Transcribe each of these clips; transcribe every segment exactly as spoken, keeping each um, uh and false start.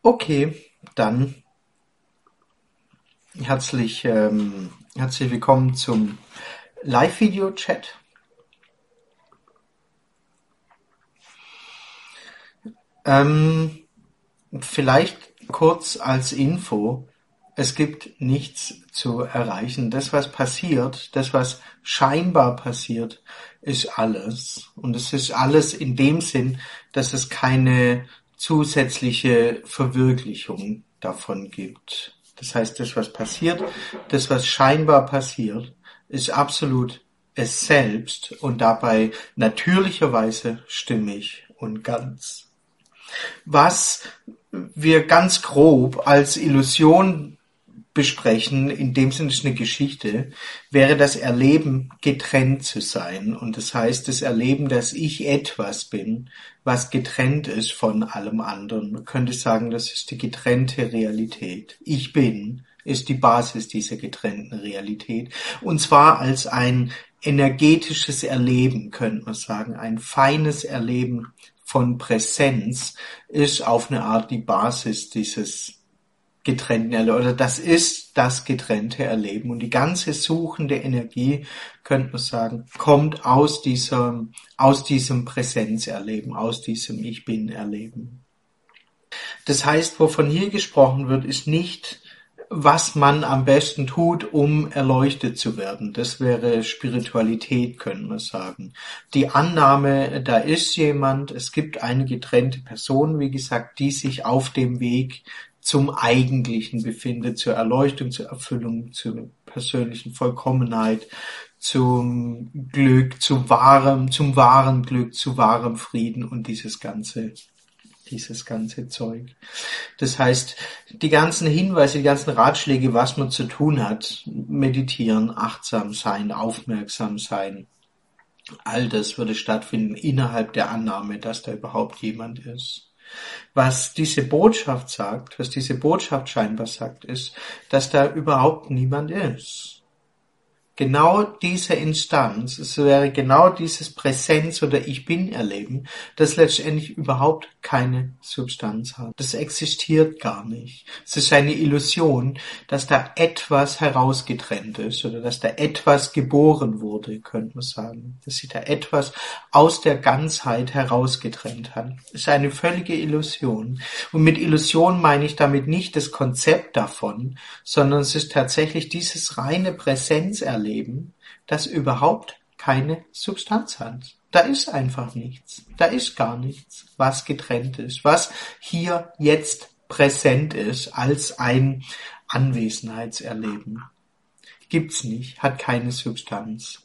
Okay, dann herzlich, ähm, herzlich willkommen zum Live-Video-Chat. Ähm, vielleicht kurz als Info. Es gibt nichts zu erreichen. Das, was passiert, das, was scheinbar passiert, ist alles. Und es ist alles in dem Sinn, dass es keine zusätzliche Verwirklichung davon gibt. Das heißt, das, was passiert, das, was scheinbar passiert, ist absolut es selbst und dabei natürlicherweise stimmig und ganz. Was wir ganz grob als Illusion besprechen, in dem Sinne ist eine Geschichte, wäre das Erleben, getrennt zu sein. Und das heißt, das Erleben, dass ich etwas bin, was getrennt ist von allem anderen. Man könnte sagen, das ist die getrennte Realität. Ich bin ist die Basis dieser getrennten Realität. Und zwar als ein energetisches Erleben, könnte man sagen, ein feines Erleben von Präsenz ist auf eine Art die Basis dieses getrennten Erleben, oder das ist das getrennte Erleben. Und die ganze suchende Energie, könnte man sagen, kommt aus diesem, aus diesem Präsenzerleben, aus diesem Ich Bin-Erleben. Das heißt, wovon hier gesprochen wird, ist nicht, was man am besten tut, um erleuchtet zu werden. Das wäre Spiritualität, können wir sagen. Die Annahme, da ist jemand, es gibt eine getrennte Person, wie gesagt, die sich auf dem Weg zum Eigentlichen befindet, zur Erleuchtung, zur Erfüllung, zur persönlichen Vollkommenheit, zum Glück, zu wahrem, zum wahren Glück, zu wahrem Frieden und dieses ganze dieses ganze Zeug. Das heißt, die ganzen Hinweise, die ganzen Ratschläge, was man zu tun hat, meditieren, achtsam sein, aufmerksam sein, all das würde stattfinden innerhalb der Annahme, dass da überhaupt jemand ist. Was diese Botschaft sagt, was diese Botschaft scheinbar sagt, ist, dass da überhaupt niemand ist. Genau diese Instanz, es wäre genau dieses Präsenz- oder Ich-Bin-Erleben, das letztendlich überhaupt keine Substanz hat. Das existiert gar nicht. Es ist eine Illusion, dass da etwas herausgetrennt ist oder dass da etwas geboren wurde, könnte man sagen. Dass sich da etwas aus der Ganzheit herausgetrennt hat. Es ist eine völlige Illusion. Und mit Illusion meine ich damit nicht das Konzept davon, sondern es ist tatsächlich dieses reine Präsenzerleben, das überhaupt keine Substanz hat. Da ist einfach nichts. Da ist gar nichts, was getrennt ist, was hier jetzt präsent ist als ein Anwesenheitserleben. Gibt's nicht, hat keine Substanz.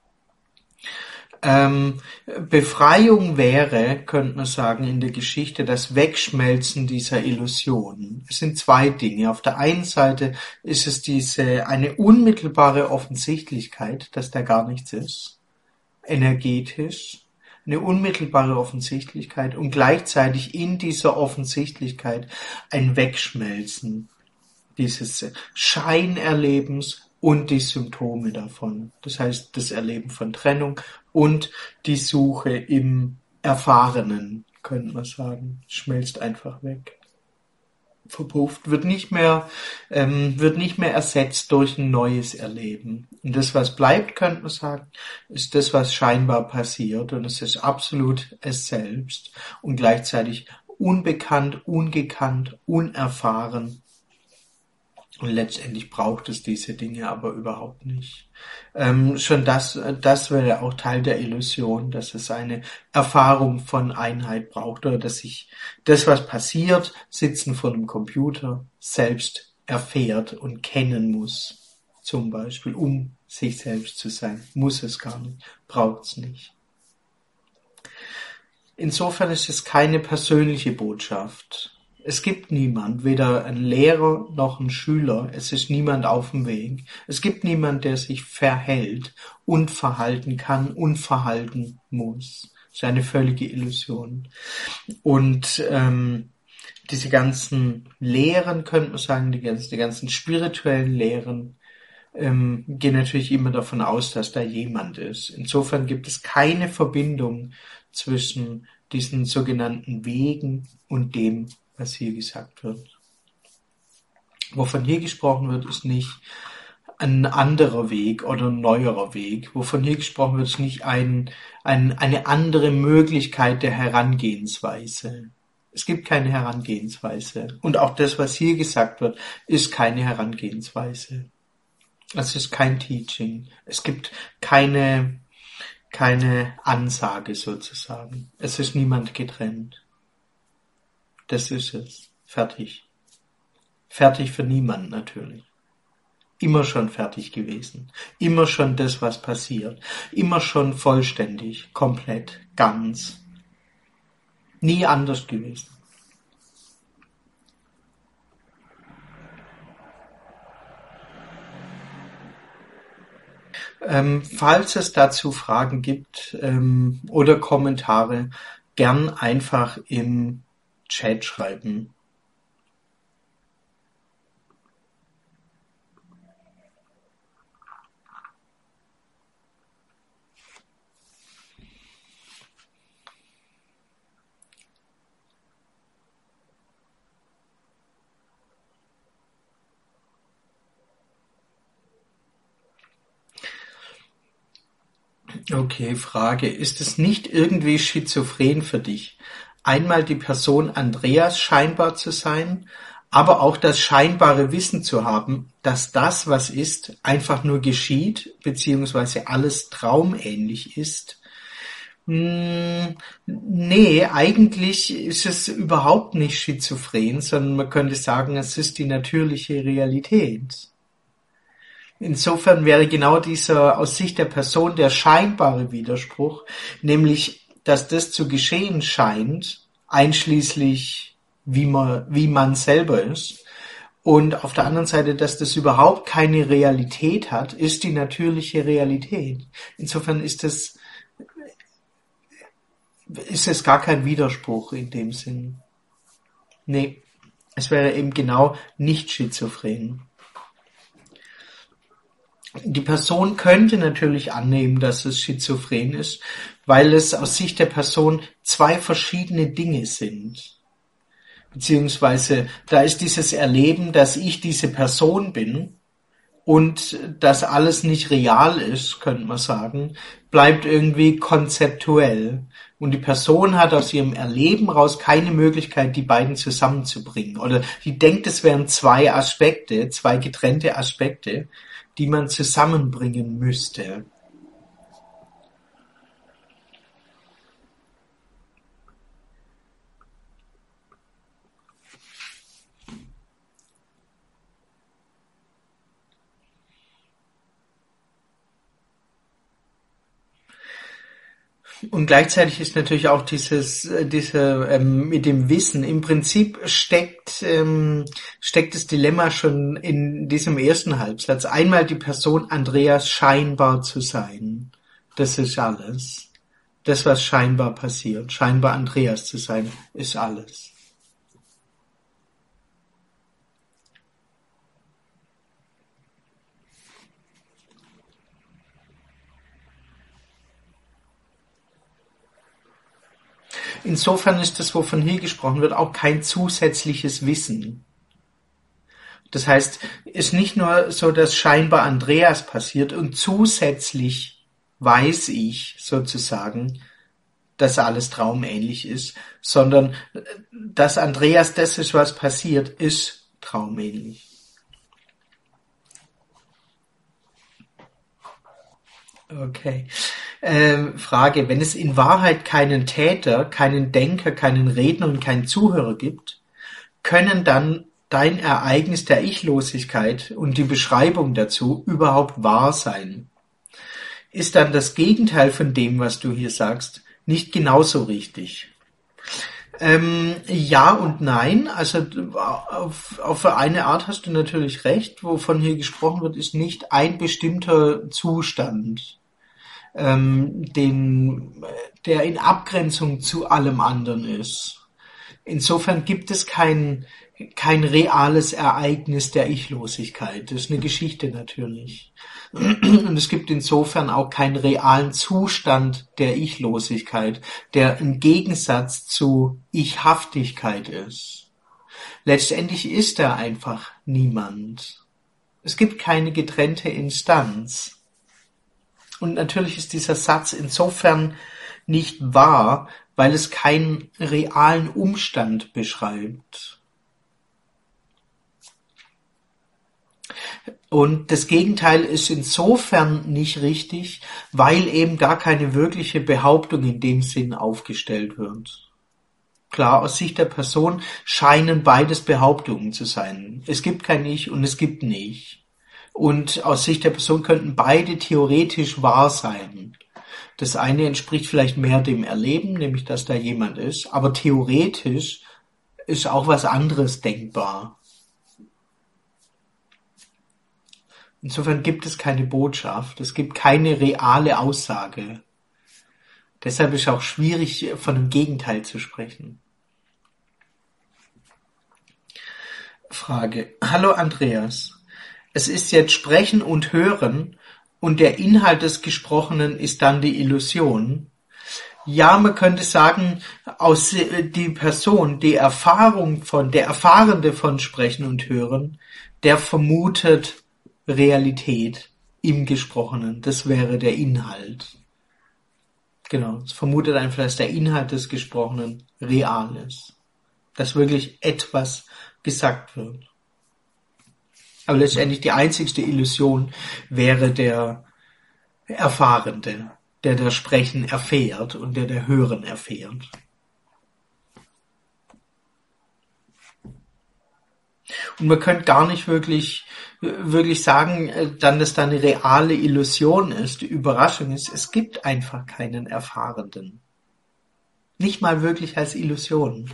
Ähm, Befreiung wäre, könnte man sagen, in der Geschichte das Wegschmelzen dieser Illusionen. Es sind zwei Dinge. Auf der einen Seite ist es diese eine unmittelbare Offensichtlichkeit, dass da gar nichts ist, energetisch, eine unmittelbare Offensichtlichkeit und gleichzeitig in dieser Offensichtlichkeit ein Wegschmelzen dieses Scheinerlebens und die Symptome davon. Das heißt, das Erleben von Trennung und die Suche im Erfahrenen, könnte man sagen, schmelzt einfach weg. Verpufft, wird nicht mehr, ähm, wird nicht mehr ersetzt durch ein neues Erleben. Und das, was bleibt, könnte man sagen, ist das, was scheinbar passiert. Und es ist absolut es selbst und gleichzeitig unbekannt, ungekannt, unerfahren. Und letztendlich braucht es diese Dinge aber überhaupt nicht. Ähm, schon das, das wäre auch Teil der Illusion, dass es eine Erfahrung von Einheit braucht oder dass sich das, was passiert, sitzen vor einem Computer, selbst erfährt und kennen muss. Zum Beispiel, um sich selbst zu sein. Muss es gar nicht, braucht es nicht. Insofern ist es keine persönliche Botschaft. Es gibt niemand, weder ein Lehrer noch ein Schüler, es ist niemand auf dem Weg. Es gibt niemand, der sich verhält und verhalten kann und verhalten muss. Das ist eine völlige Illusion. Und ähm, diese ganzen Lehren, könnte man sagen, die ganzen, die ganzen spirituellen Lehren, ähm, gehen natürlich immer davon aus, dass da jemand ist. Insofern gibt es keine Verbindung zwischen diesen sogenannten Wegen und dem, was hier gesagt wird. Wovon hier gesprochen wird, ist nicht ein anderer Weg oder ein neuerer Weg. Wovon hier gesprochen wird, ist nicht ein, ein, eine andere Möglichkeit der Herangehensweise. Es gibt keine Herangehensweise. Und auch das, was hier gesagt wird, ist keine Herangehensweise. Es ist kein Teaching. Es gibt keine, keine Ansage sozusagen. Es ist niemand getrennt. Das ist es. Fertig. Fertig für niemand natürlich. Immer schon fertig gewesen. Immer schon das, was passiert. Immer schon vollständig, komplett, ganz. Nie anders gewesen. Ähm, falls es dazu Fragen gibt ähm, oder Kommentare, gern einfach im Chat schreiben. Okay, Frage. Ist es nicht irgendwie schizophren für dich, einmal die Person Andreas scheinbar zu sein, aber auch das scheinbare Wissen zu haben, dass das, was ist, einfach nur geschieht, beziehungsweise alles traumähnlich ist? Hm, nee, eigentlich ist es überhaupt nicht schizophren, sondern man könnte sagen, es ist die natürliche Realität. Insofern wäre genau dieser aus Sicht der Person der scheinbare Widerspruch, nämlich, dass das zu geschehen scheint, einschließlich wie man, wie man selber ist, und auf der anderen Seite, dass das überhaupt keine Realität hat, ist die natürliche Realität. Insofern ist es, ist es gar kein Widerspruch in dem Sinn. Nee, es wäre eben genau nicht schizophren. Die Person könnte natürlich annehmen, dass es schizophren ist, weil es aus Sicht der Person zwei verschiedene Dinge sind. Beziehungsweise da ist dieses Erleben, dass ich diese Person bin und dass alles nicht real ist, könnte man sagen, bleibt irgendwie konzeptuell. Und die Person hat aus ihrem Erleben raus keine Möglichkeit, die beiden zusammenzubringen. Oder die denkt, es wären zwei Aspekte, zwei getrennte Aspekte, die man zusammenbringen müsste. Und gleichzeitig ist natürlich auch dieses, diese ähm, mit dem Wissen. Im Prinzip steckt ähm, steckt das Dilemma schon in diesem ersten Halbsatz. Einmal die Person Andreas scheinbar zu sein. Das ist alles. Das, was scheinbar passiert. Scheinbar Andreas zu sein, ist alles. Insofern ist das, wovon hier gesprochen wird, auch kein zusätzliches Wissen. Das heißt, es ist nicht nur so, dass scheinbar Andreas passiert und zusätzlich weiß ich sozusagen, dass alles traumähnlich ist, sondern dass Andreas das ist, was passiert, ist traumähnlich. Okay. Ähm, Frage, wenn es in Wahrheit keinen Täter, keinen Denker, keinen Redner und keinen Zuhörer gibt, können dann dein Ereignis der Ichlosigkeit und die Beschreibung dazu überhaupt wahr sein? Ist dann das Gegenteil von dem, was du hier sagst, nicht genauso richtig? Ähm, ja und nein. Also auf, auf eine Art hast du natürlich recht. Wovon hier gesprochen wird, ist nicht ein bestimmter Zustand, ähm, den, der in Abgrenzung zu allem anderen ist. Insofern gibt es kein, kein reales Ereignis der Ichlosigkeit. Das ist eine Geschichte natürlich. Und es gibt insofern auch keinen realen Zustand der Ichlosigkeit, der im Gegensatz zu Ichhaftigkeit ist. Letztendlich ist er einfach niemand. Es gibt keine getrennte Instanz. Und natürlich ist dieser Satz insofern nicht wahr, weil es keinen realen Umstand beschreibt. Und das Gegenteil ist insofern nicht richtig, weil eben gar keine wirkliche Behauptung in dem Sinn aufgestellt wird. Klar, aus Sicht der Person scheinen beides Behauptungen zu sein. Es gibt kein Ich und es gibt nicht. Und aus Sicht der Person könnten beide theoretisch wahr sein. Das eine entspricht vielleicht mehr dem Erleben, nämlich dass da jemand ist, aber theoretisch ist auch was anderes denkbar. Insofern gibt es keine Botschaft, es gibt keine reale Aussage. Deshalb ist es auch schwierig, von einem Gegenteil zu sprechen. Frage. Hallo Andreas. Es ist jetzt Sprechen und Hören und der Inhalt des Gesprochenen ist dann die Illusion. Ja, man könnte sagen, aus die Person, die Erfahrung von, der Erfahrende von Sprechen und Hören, der vermutet Realität im Gesprochenen. Das wäre der Inhalt. Genau, es vermutet einfach, dass der Inhalt des Gesprochenen real ist. Dass wirklich etwas gesagt wird. Aber letztendlich die einzigste Illusion wäre der Erfahrende, der das Sprechen erfährt und der der Hören erfährt. Und man könnte gar nicht wirklich, wirklich sagen, dann, dass da eine reale Illusion ist, die Überraschung ist. Es gibt einfach keinen Erfahrenden. Nicht mal wirklich als Illusion.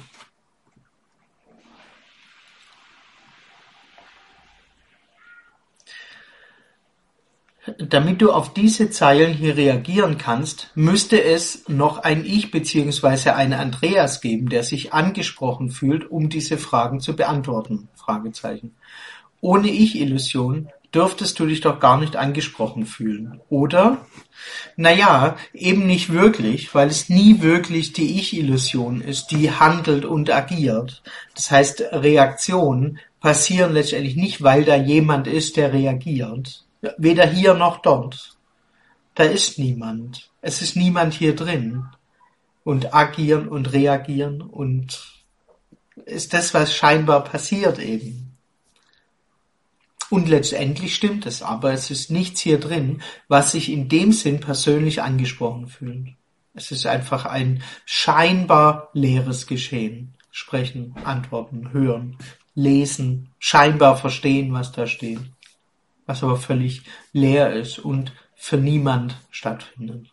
Damit du auf diese Zeilen hier reagieren kannst, müsste es noch ein Ich bzw. einen Andreas geben, der sich angesprochen fühlt, um diese Fragen zu beantworten. Fragezeichen. Ohne Ich-Illusion dürftest du dich doch gar nicht angesprochen fühlen, oder? Naja, eben nicht wirklich, weil es nie wirklich die Ich-Illusion ist, die handelt und agiert. Das heißt, Reaktionen passieren letztendlich nicht, weil da jemand ist, der reagiert. Weder hier noch dort. Da ist niemand. Es ist niemand hier drin. Und agieren und reagieren und ist das, was scheinbar passiert eben. Und letztendlich stimmt es, aber es ist nichts hier drin, was sich in dem Sinn persönlich angesprochen fühlt. Es ist einfach ein scheinbar leeres Geschehen. Sprechen, antworten, hören, lesen, scheinbar verstehen, was da steht. Was aber völlig leer ist und für niemand stattfindet.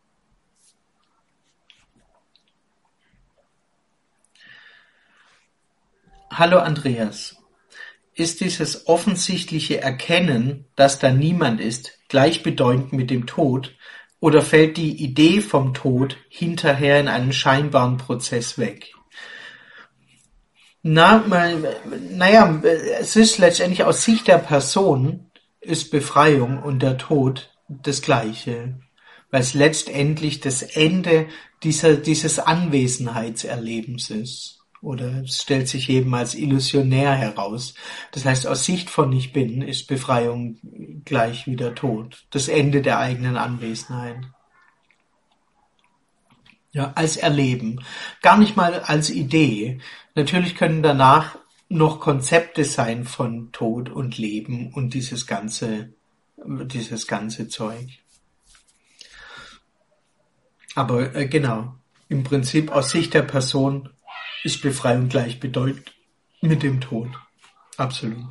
Hallo Andreas. Ist dieses offensichtliche Erkennen, dass da niemand ist, gleichbedeutend mit dem Tod, oder fällt die Idee vom Tod hinterher in einem scheinbaren Prozess weg? Na, naja, es ist letztendlich aus Sicht der Person, ist Befreiung und der Tod das Gleiche, weil es letztendlich das Ende dieser, dieses Anwesenheitserlebens ist. Oder es stellt sich eben als illusionär heraus. Das heißt, aus Sicht von Ich Bin ist Befreiung gleich wie der Tod. Das Ende der eigenen Anwesenheit. Ja, als Erleben. Gar nicht mal als Idee. Natürlich können danach noch Konzepte sein von Tod und Leben und dieses ganze, dieses ganze Zeug. Aber äh, genau, im Prinzip aus Sicht der Person ist Befreiung gleichbedeutend mit dem Tod. Absolut.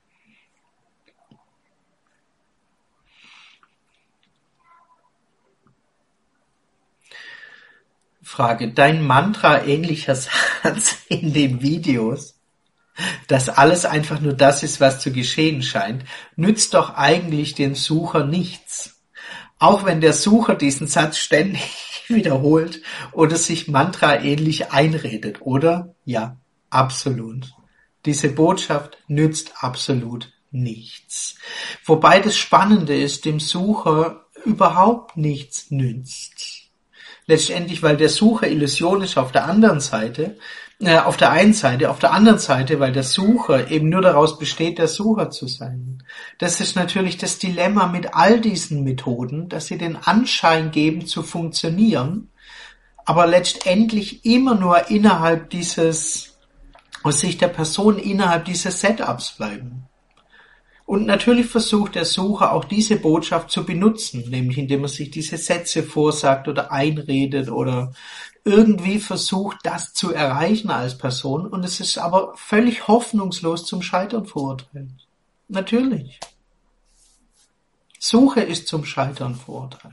Frage, dein Mantra ähnlicher Satz in den Videos, dass alles einfach nur das ist, was zu geschehen scheint, nützt doch eigentlich den Sucher nichts. Auch wenn der Sucher diesen Satz ständig wiederholt oder sich mantraähnlich einredet, oder? Ja, absolut. Diese Botschaft nützt absolut nichts. Wobei das Spannende ist, dem Sucher überhaupt nichts nützt. Letztendlich, weil der Sucher illusionisch auf der anderen Seite Äh, auf der einen Seite, auf der anderen Seite, weil der Sucher eben nur daraus besteht, der Sucher zu sein. Das ist natürlich das Dilemma mit all diesen Methoden, dass sie den Anschein geben zu funktionieren, aber letztendlich immer nur innerhalb dieses, aus Sicht der Person, innerhalb dieses Setups bleiben. Und natürlich versucht der Sucher auch diese Botschaft zu benutzen, nämlich indem er sich diese Sätze vorsagt oder einredet oder irgendwie versucht, das zu erreichen als Person. Und es ist aber völlig hoffnungslos zum Scheitern verurteilt. Natürlich. Suche ist zum Scheitern verurteilt.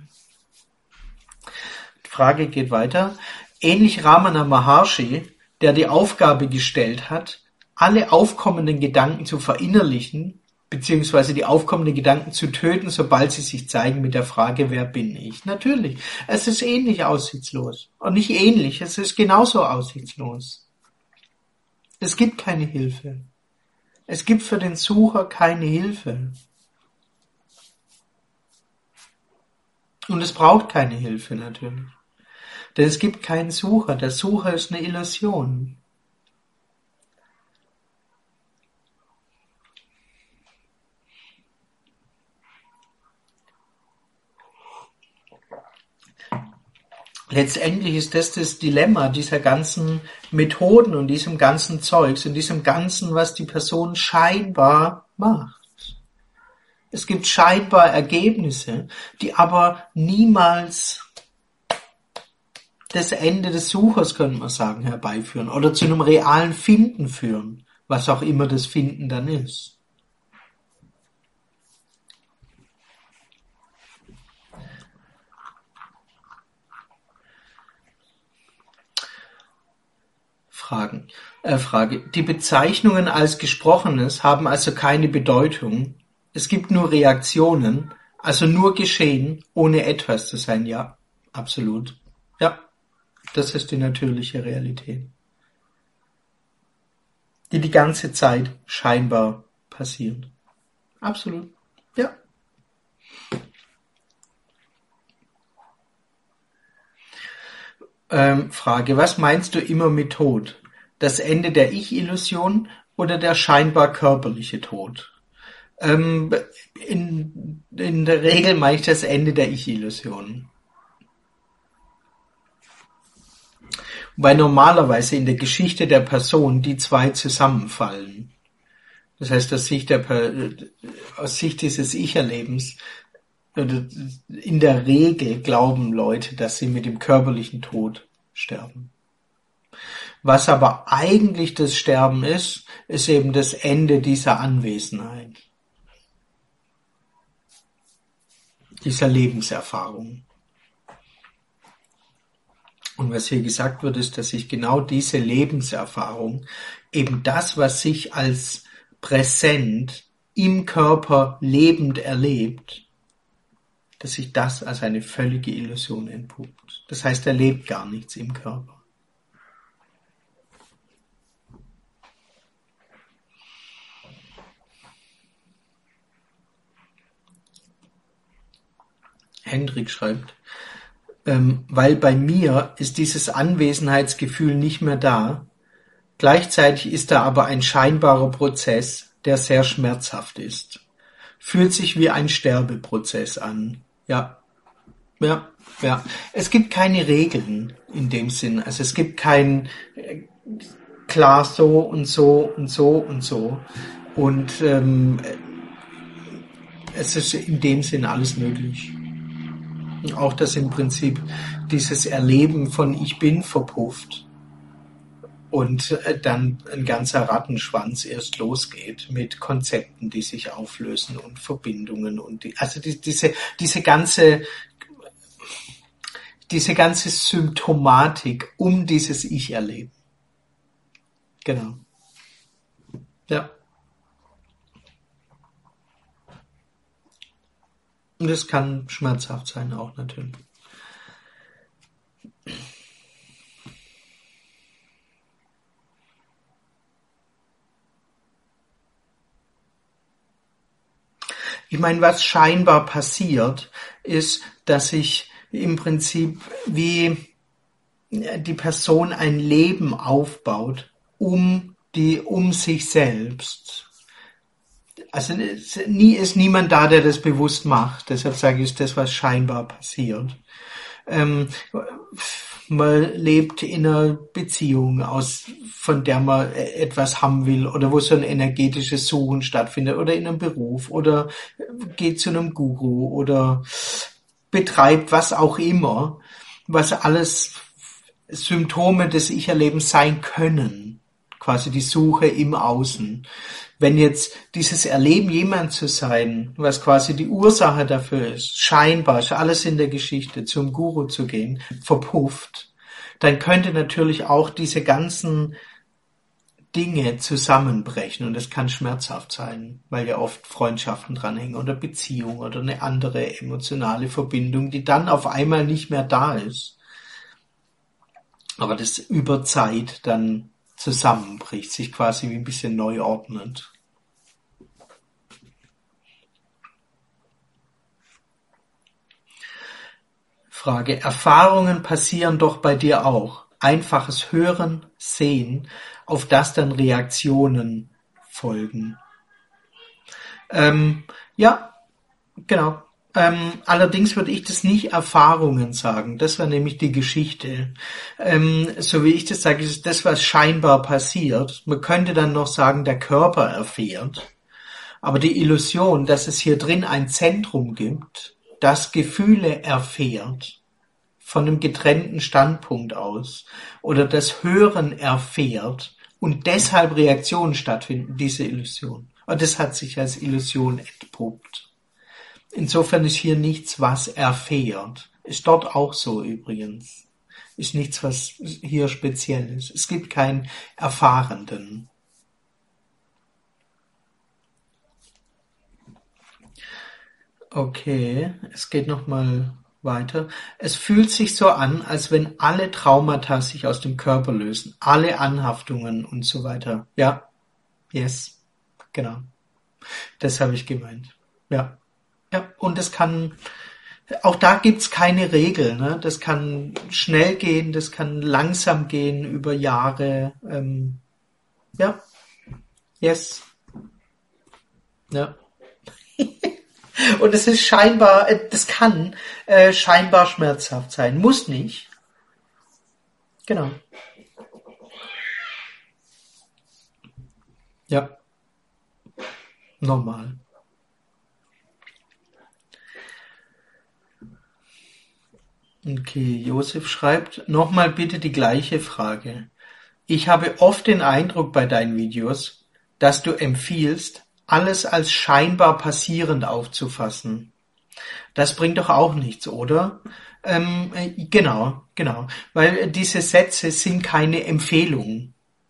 Die Frage geht weiter. Ähnlich Ramana Maharshi, der die Aufgabe gestellt hat, alle aufkommenden Gedanken zu verinnerlichen, beziehungsweise die aufkommenden Gedanken zu töten, sobald sie sich zeigen mit der Frage, wer bin ich? Natürlich, es ist ähnlich aussichtslos. Und nicht ähnlich, es ist genauso aussichtslos. Es gibt keine Hilfe. Es gibt für den Sucher keine Hilfe. Und es braucht keine Hilfe natürlich. Denn es gibt keinen Sucher. Der Sucher ist eine Illusion. Letztendlich ist das das Dilemma dieser ganzen Methoden und diesem ganzen Zeugs und diesem Ganzen, was die Person scheinbar macht. Es gibt scheinbar Ergebnisse, die aber niemals das Ende des Suchers, könnte man sagen, herbeiführen oder zu einem realen Finden führen, was auch immer das Finden dann ist. Fragen. Äh, Frage. Die Bezeichnungen als Gesprochenes haben also keine Bedeutung. Es gibt nur Reaktionen, also nur Geschehen, ohne etwas zu sein. Ja, absolut. Ja, das ist die natürliche Realität, die die ganze Zeit scheinbar passiert. Absolut. Ja. Ähm, Frage, was meinst du immer mit Tod? Das Ende der Ich-Illusion oder der scheinbar körperliche Tod? Ähm, in, in der Regel meine ich das Ende der Ich-Illusion. Weil normalerweise in der Geschichte der Person die zwei zusammenfallen. Das heißt, aus Sicht, der, aus Sicht dieses Ich-Erlebens, in der Regel glauben Leute, dass sie mit dem körperlichen Tod sterben. Was aber eigentlich das Sterben ist, ist eben das Ende dieser Anwesenheit, dieser Lebenserfahrung. Und was hier gesagt wird, ist, dass sich genau diese Lebenserfahrung, eben das, was sich als präsent im Körper lebend erlebt, dass sich das als eine völlige Illusion entpuppt. Das heißt, er lebt gar nichts im Körper. Hendrik schreibt, ähm, weil bei mir ist dieses Anwesenheitsgefühl nicht mehr da. Gleichzeitig ist da aber ein scheinbarer Prozess, der sehr schmerzhaft ist. Fühlt sich wie ein Sterbeprozess an. Ja, ja, ja. Es gibt keine Regeln in dem Sinn. Also es gibt kein äh, klar so und so und so und so. Und ähm, es ist in dem Sinn alles möglich. Auch dass im Prinzip dieses Erleben von Ich bin verpufft und dann ein ganzer Rattenschwanz erst losgeht mit Konzepten, die sich auflösen und Verbindungen und die, also die, diese diese ganze diese ganze Symptomatik um dieses Ich-Erleben. Genau. Ja. Und es kann schmerzhaft sein auch natürlich. Ich meine, was scheinbar passiert, ist, dass ich im Prinzip wie die Person ein Leben aufbaut, um die, um sich selbst. Also nie ist niemand da, der das bewusst macht. Deshalb sage ich, ist das, was scheinbar passiert. Ähm, man lebt in einer Beziehung, aus, von der man etwas haben will oder wo so ein energetisches Suchen stattfindet oder in einem Beruf oder geht zu einem Guru oder betreibt was auch immer, was alles Symptome des Ich-Erlebens sein können. Quasi die Suche im Außen. Wenn jetzt dieses Erleben, jemand zu sein, was quasi die Ursache dafür ist, scheinbar ist alles in der Geschichte, zum Guru zu gehen, verpufft, dann könnte natürlich auch diese ganzen Dinge zusammenbrechen und das kann schmerzhaft sein, weil ja oft Freundschaften dranhängen oder Beziehungen oder eine andere emotionale Verbindung, die dann auf einmal nicht mehr da ist. Aber das über Zeit dann zusammenbricht, sich quasi wie ein bisschen neu ordnet. Frage: Erfahrungen passieren doch bei dir auch. Einfaches Hören, Sehen, auf das dann Reaktionen folgen. Ähm, ja, genau. Ähm, allerdings würde ich das nicht Erfahrungen sagen. Das war nämlich die Geschichte. Ähm, so wie ich das sage, ist das, was scheinbar passiert. Man könnte dann noch sagen, der Körper erfährt. Aber die Illusion, dass es hier drin ein Zentrum gibt, das Gefühle erfährt, von einem getrennten Standpunkt aus, oder das Hören erfährt und deshalb Reaktionen stattfinden, diese Illusion. Und das hat sich als Illusion entpuppt. Insofern ist hier nichts, was erfährt. Ist dort auch so übrigens. Ist nichts, was hier speziell ist. Es gibt keinen Erfahrenden. Okay, es geht nochmal weiter. Es fühlt sich so an, als wenn alle Traumata sich aus dem Körper lösen. Alle Anhaftungen und so weiter. Ja, yes, genau. Das habe ich gemeint. Ja. Ja, und es kann, auch da gibt's keine Regel, ne? Das kann schnell gehen, das kann langsam gehen über Jahre. Ähm, ja, yes, ja. Und es ist scheinbar, äh, das kann äh, scheinbar schmerzhaft sein, muss nicht. Genau. Ja, normal. Okay, Josef schreibt, nochmal bitte die gleiche Frage. Ich habe oft den Eindruck bei deinen Videos, dass du empfiehlst, alles als scheinbar passierend aufzufassen. Das bringt doch auch nichts, oder? Ähm, äh, genau, genau. Weil diese Sätze sind keine Empfehlung.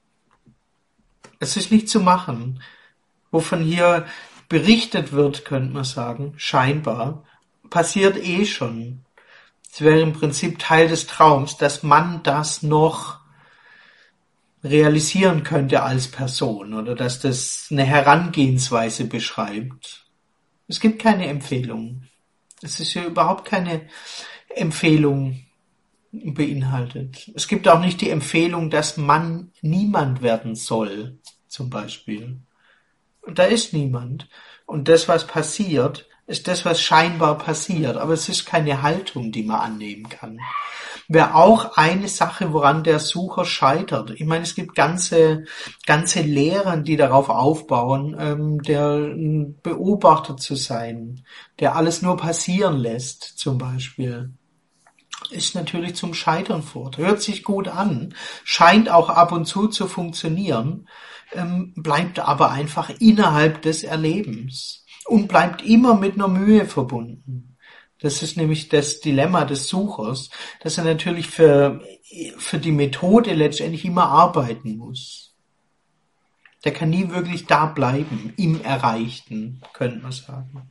Es ist nicht zu machen. Wovon hier berichtet wird, könnte man sagen, scheinbar, passiert eh schon. Es wäre im Prinzip Teil des Traums, dass man das noch realisieren könnte als Person oder dass das eine Herangehensweise beschreibt. Es gibt keine Empfehlung. Es ist ja überhaupt keine Empfehlung beinhaltet. Es gibt auch nicht die Empfehlung, dass man niemand werden soll, zum Beispiel. Und da ist niemand. Und das, was passiert, ist das, was scheinbar passiert. Aber es ist keine Haltung, die man annehmen kann. Wäre auch eine Sache, woran der Sucher scheitert. Ich meine, es gibt ganze, ganze Lehren, die darauf aufbauen, ähm, der ein Beobachter zu sein, der alles nur passieren lässt, zum Beispiel. Ist natürlich zum Scheitern fort. Hört sich gut an, scheint auch ab und zu zu funktionieren, ähm, bleibt aber einfach innerhalb des Erlebens und bleibt immer mit einer Mühe verbunden. Das ist nämlich das Dilemma des Suchers, dass er natürlich für, für die Methode letztendlich immer arbeiten muss. Der kann nie wirklich da bleiben, im Erreichten, könnte man sagen.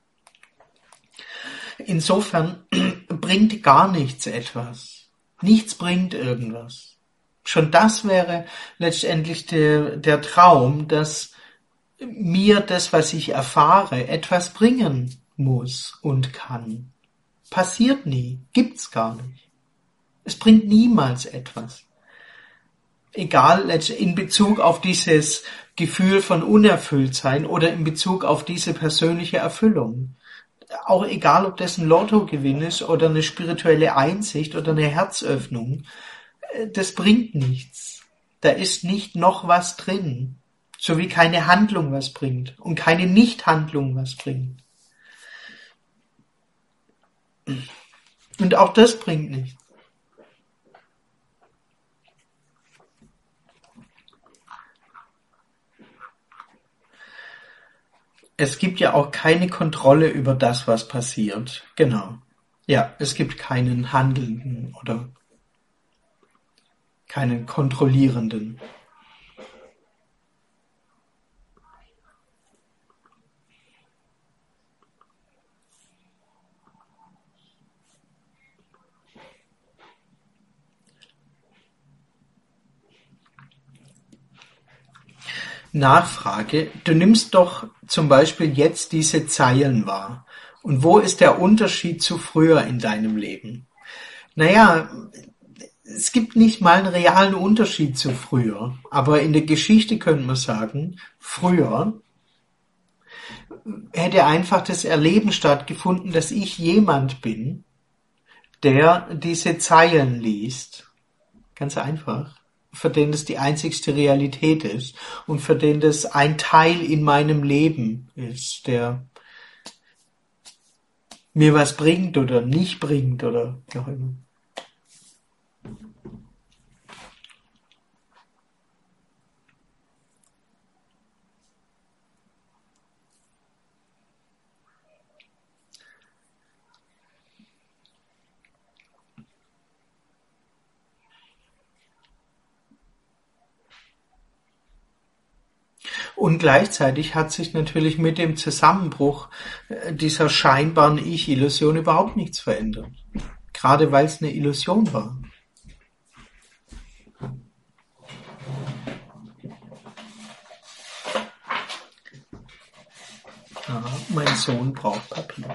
Insofern bringt gar nichts etwas. Nichts bringt irgendwas. Schon das wäre letztendlich der, der Traum, dass mir das, was ich erfahre, etwas bringen muss und kann. Passiert nie. Gibt's gar nicht. Es bringt niemals etwas. Egal in Bezug auf dieses Gefühl von Unerfülltsein oder in Bezug auf diese persönliche Erfüllung. Auch egal, ob das ein Lottogewinn ist oder eine spirituelle Einsicht oder eine Herzöffnung. Das bringt nichts. Da ist nicht noch was drin. So wie keine Handlung was bringt und keine Nichthandlung was bringt. Und auch das bringt nichts. Es gibt ja auch keine Kontrolle über das, was passiert. Genau. Ja, es gibt keinen Handelnden oder keinen Kontrollierenden. Nachfrage. Du nimmst doch zum Beispiel jetzt diese Zeilen wahr. Und wo ist der Unterschied zu früher in deinem Leben? Naja, es gibt nicht mal einen realen Unterschied zu früher. Aber in der Geschichte könnte man sagen, früher hätte einfach das Erleben stattgefunden, dass ich jemand bin, der diese Zeilen liest. Ganz einfach. Für den das die einzigste Realität ist und für den das ein Teil in meinem Leben ist, der mir was bringt oder nicht bringt oder wie auch immer. Und gleichzeitig hat sich natürlich mit dem Zusammenbruch dieser scheinbaren Ich-Illusion überhaupt nichts verändert. Gerade weil es eine Illusion war. Ah, mein Sohn braucht Papier.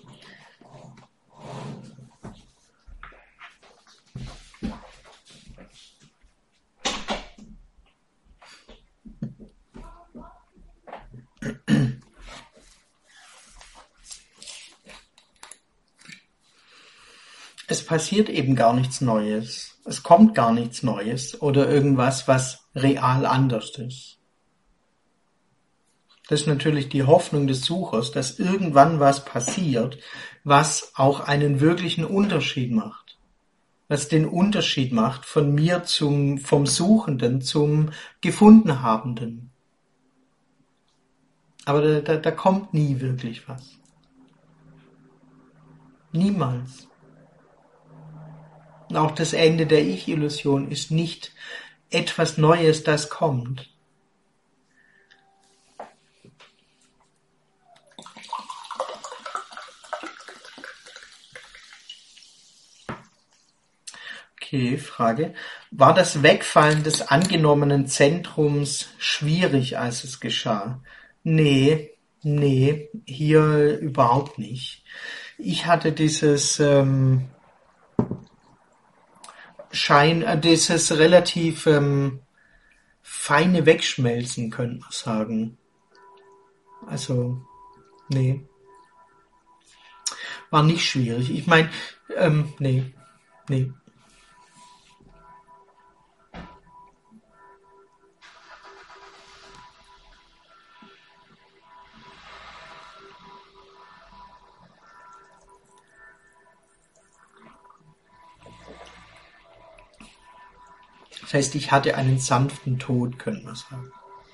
Es passiert eben gar nichts Neues. Es kommt gar nichts Neues oder irgendwas, was real anders ist. Das ist natürlich die Hoffnung des Suchers, dass irgendwann was passiert, was auch einen wirklichen Unterschied macht. Was den Unterschied macht von mir zum, vom Suchenden zum Gefundenhabenden. Aber da, da, da kommt nie wirklich was. Niemals. Und auch das Ende der Ich-Illusion ist nicht etwas Neues, das kommt. Okay, Frage. War das Wegfallen des angenommenen Zentrums schwierig, als es geschah? Nee, nee, hier überhaupt nicht. Ich hatte dieses ähm, Schein, äh, dieses relativ ähm, feine Wegschmelzen, könnte man sagen. Also, nee. War nicht schwierig. Ich meine, ähm, nee, nee. Das heißt, ich hatte einen sanften Tod, können wir sagen.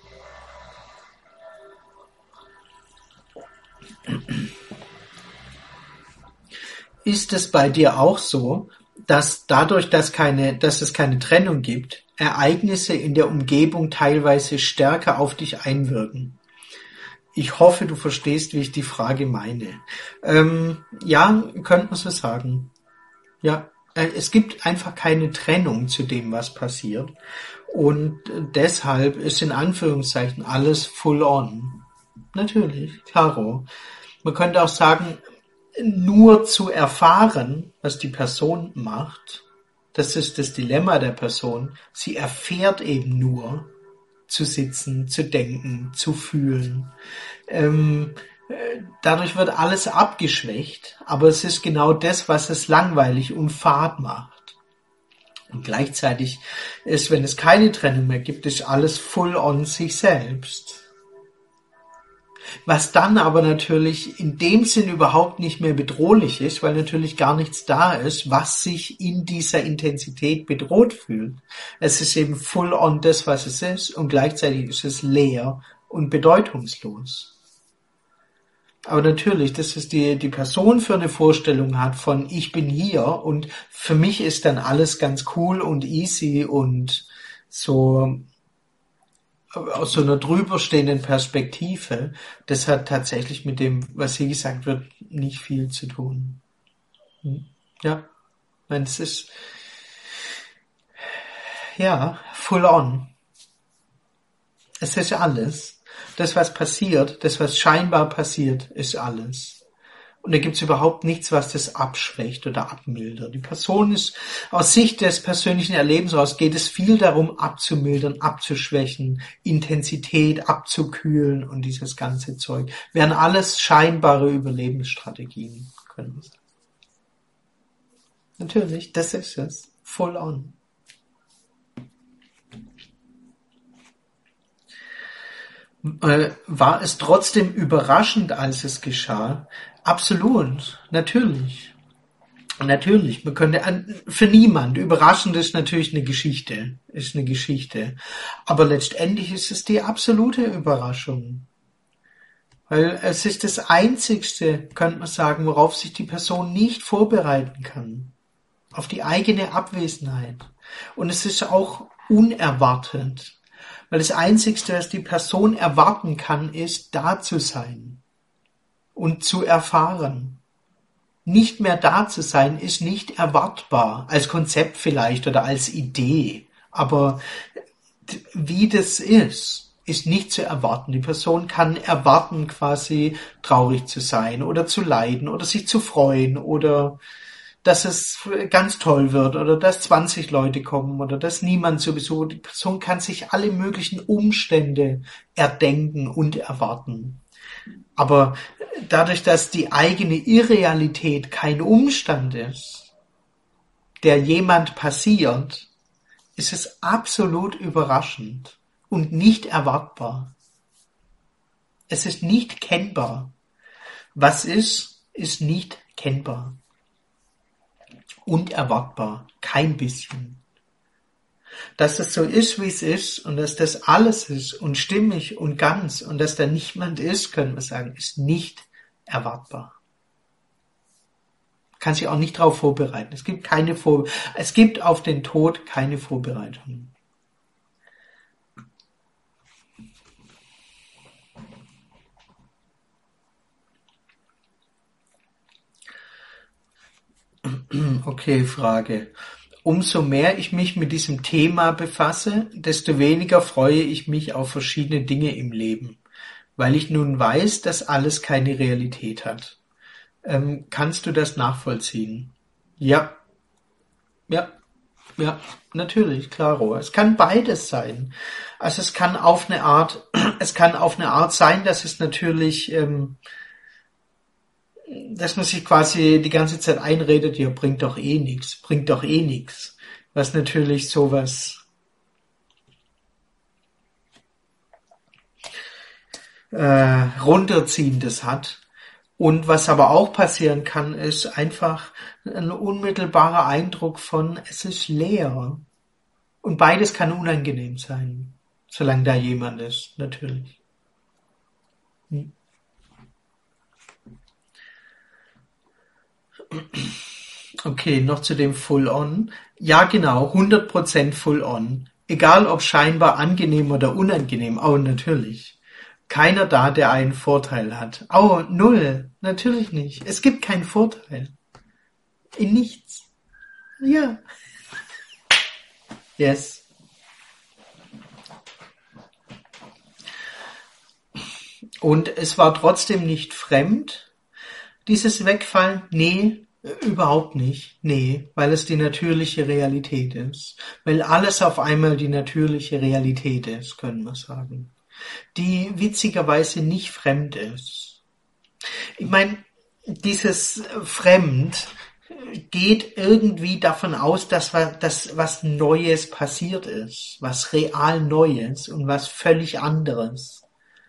Ist es bei dir auch so, dass dadurch, dass, keine, dass es keine Trennung gibt, Ereignisse in der Umgebung teilweise stärker auf dich einwirken? Ich hoffe, du verstehst, wie ich die Frage meine. Ähm, ja, könnte man so sagen. Ja. Es gibt einfach keine Trennung zu dem, was passiert. Und deshalb ist in Anführungszeichen alles full on. Natürlich, klaro. Man könnte auch sagen, nur zu erfahren, was die Person macht, Das ist das Dilemma der Person. Sie erfährt eben nur zu sitzen, zu denken, zu fühlen. Ähm, äh, dadurch wird alles abgeschwächt, aber es ist genau das, was es langweilig und fad macht. Und gleichzeitig ist, wenn es keine Trennung mehr gibt, ist alles full on sich selbst. Was dann aber natürlich in dem Sinn überhaupt nicht mehr bedrohlich ist, weil natürlich gar nichts da ist, was sich in dieser Intensität bedroht fühlt. Es ist eben full on das, was es ist, und gleichzeitig ist es leer und bedeutungslos. Aber natürlich, dass es die, die Person für eine Vorstellung hat von ich bin hier und für mich ist dann alles ganz cool und easy und so aus so einer drüberstehenden Perspektive, das hat tatsächlich mit dem, was hier gesagt wird, nicht viel zu tun. Ja, ich meine, es ist ja full on. Es ist alles. Das, was passiert, das, was scheinbar passiert, ist alles. Und da gibt's überhaupt nichts, was das abschwächt oder abmildert. Die Person ist, aus Sicht des persönlichen Erlebens raus, geht es viel darum, abzumildern, abzuschwächen, Intensität abzukühlen und dieses ganze Zeug. Wären alles scheinbare Überlebensstrategien, können wir sagen. Natürlich, das ist es. Full on. War es trotzdem überraschend, als es geschah? Absolut, natürlich. Natürlich, man könnte, für niemand, überraschend ist natürlich eine Geschichte, ist eine Geschichte. Aber letztendlich ist es die absolute Überraschung. Weil es ist das Einzigste, könnte man sagen, worauf sich die Person nicht vorbereiten kann. Auf die eigene Abwesenheit. Und es ist auch unerwartet. Weil das Einzigste, was die Person erwarten kann, ist, da zu sein und zu erfahren. Nicht mehr da zu sein, ist nicht erwartbar. Als Konzept vielleicht oder als Idee. Aber wie das ist, ist nicht zu erwarten. Die Person kann erwarten, quasi traurig zu sein oder zu leiden oder sich zu freuen oder dass es ganz toll wird oder dass zwanzig Leute kommen oder dass niemand sowieso, die Person kann sich alle möglichen Umstände erdenken und erwarten. Aber dadurch, dass die eigene Irrealität kein Umstand ist, der jemand passiert, ist es absolut überraschend und nicht erwartbar. Es ist nicht kennbar. Was ist, ist nicht kennbar. Und erwartbar. Kein bisschen. Dass es so ist, wie es ist und dass das alles ist und stimmig und ganz und dass da niemand ist, können wir sagen, ist nicht erwartbar. Kann sich auch nicht darauf vorbereiten. Es gibt keine Vor- es gibt auf den Tod keine Vorbereitung. Okay, Frage. Umso mehr ich mich mit diesem Thema befasse, desto weniger freue ich mich auf verschiedene Dinge im Leben, weil ich nun weiß, dass alles keine Realität hat. Ähm, kannst du das nachvollziehen? Ja, ja, ja, natürlich, klaro. Es kann beides sein. Also es kann auf eine Art, es kann auf eine Art sein, dass es natürlich, ähm, dass man sich quasi die ganze Zeit einredet, ja, bringt doch eh nichts, bringt doch eh nichts. Was natürlich sowas äh, runterziehendes hat. Und was aber auch passieren kann, ist einfach ein unmittelbarer Eindruck von, es ist leer. Und beides kann unangenehm sein, solange da jemand ist, natürlich. Hm. Okay, noch zu dem Full-On. Ja, genau, hundert Prozent Full-On. Egal ob scheinbar angenehm oder unangenehm, oh, natürlich. Keiner da, der einen Vorteil hat. Oh, null. Natürlich nicht. Es gibt keinen Vorteil. In nichts. Ja. Yes. Und es war trotzdem nicht fremd, dieses Wegfallen. Nee, Überhaupt nicht. Nee, weil es die natürliche Realität ist. Weil alles auf einmal die natürliche Realität ist, können wir sagen. Die witzigerweise nicht fremd ist. Ich meine, dieses Fremd geht irgendwie davon aus, dass was, dass was Neues passiert ist. Was real Neues und was völlig anderes.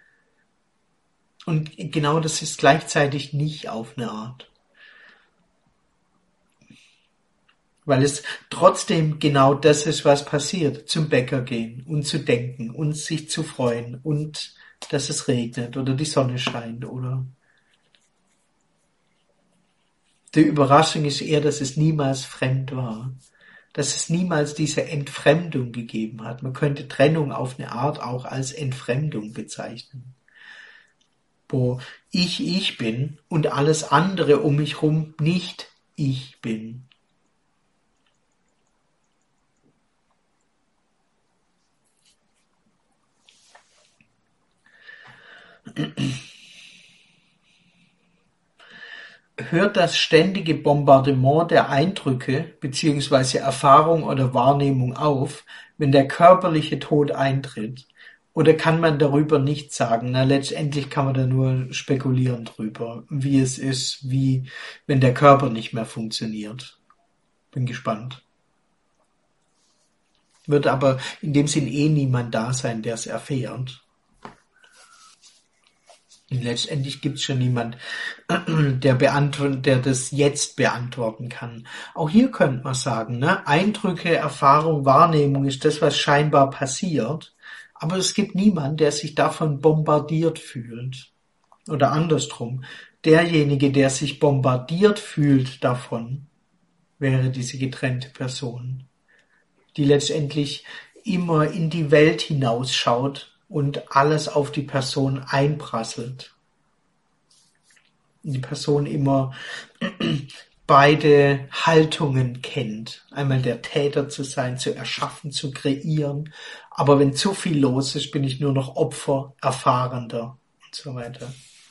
Und genau das ist gleichzeitig nicht auf eine Art. Weil es trotzdem genau das ist, was passiert. Zum Bäcker gehen und zu denken und sich zu freuen und dass es regnet oder die Sonne scheint oder die Überraschung ist eher, dass es niemals fremd war. Dass es niemals diese Entfremdung gegeben hat. Man könnte Trennung auf eine Art auch als Entfremdung bezeichnen. Wo ich ich bin und alles andere um mich rum nicht ich bin. Hört das ständige Bombardement der Eindrücke beziehungsweise Erfahrung oder Wahrnehmung auf, wenn der körperliche Tod eintritt? Oder kann man darüber nichts sagen? Na, letztendlich kann man da nur spekulieren drüber, wie es ist, wie wenn der Körper nicht mehr funktioniert. Bin gespannt. Wird aber in dem Sinn eh niemand da sein, der es erfährt. Und letztendlich gibt es schon niemand, der, beantworten, der das jetzt beantworten kann. Auch hier könnte man sagen, ne? Eindrücke, Erfahrung, Wahrnehmung ist das, was scheinbar passiert. Aber es gibt niemanden, der sich davon bombardiert fühlt. Oder andersrum. Derjenige, der sich bombardiert fühlt davon, wäre diese getrennte Person, die letztendlich immer in die Welt hinausschaut und alles auf die Person einprasselt. Die Person immer beide Haltungen kennt. Einmal der Täter zu sein, zu erschaffen, zu kreieren. Aber wenn zu viel los ist, bin ich nur noch Opfer, Erfahrender und so weiter.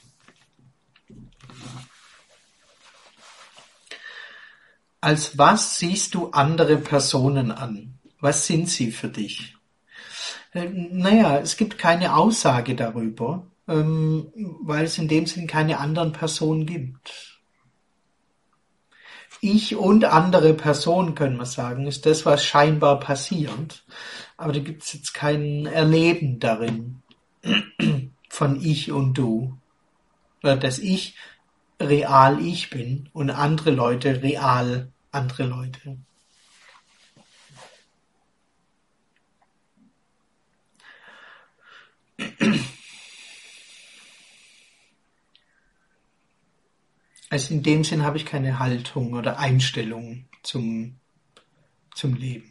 Als was siehst du andere Personen an? Was sind sie für dich? Naja, es gibt keine Aussage darüber, ähm, weil es in dem Sinn keine anderen Personen gibt. Ich und andere Personen, können wir sagen, ist das, was scheinbar passiert. Aber da gibt es jetzt kein Erleben darin von ich und du. Oder dass ich real ich bin und andere Leute real andere Leute. Also in dem Sinn habe ich keine Haltung oder Einstellung zum, zum Leben.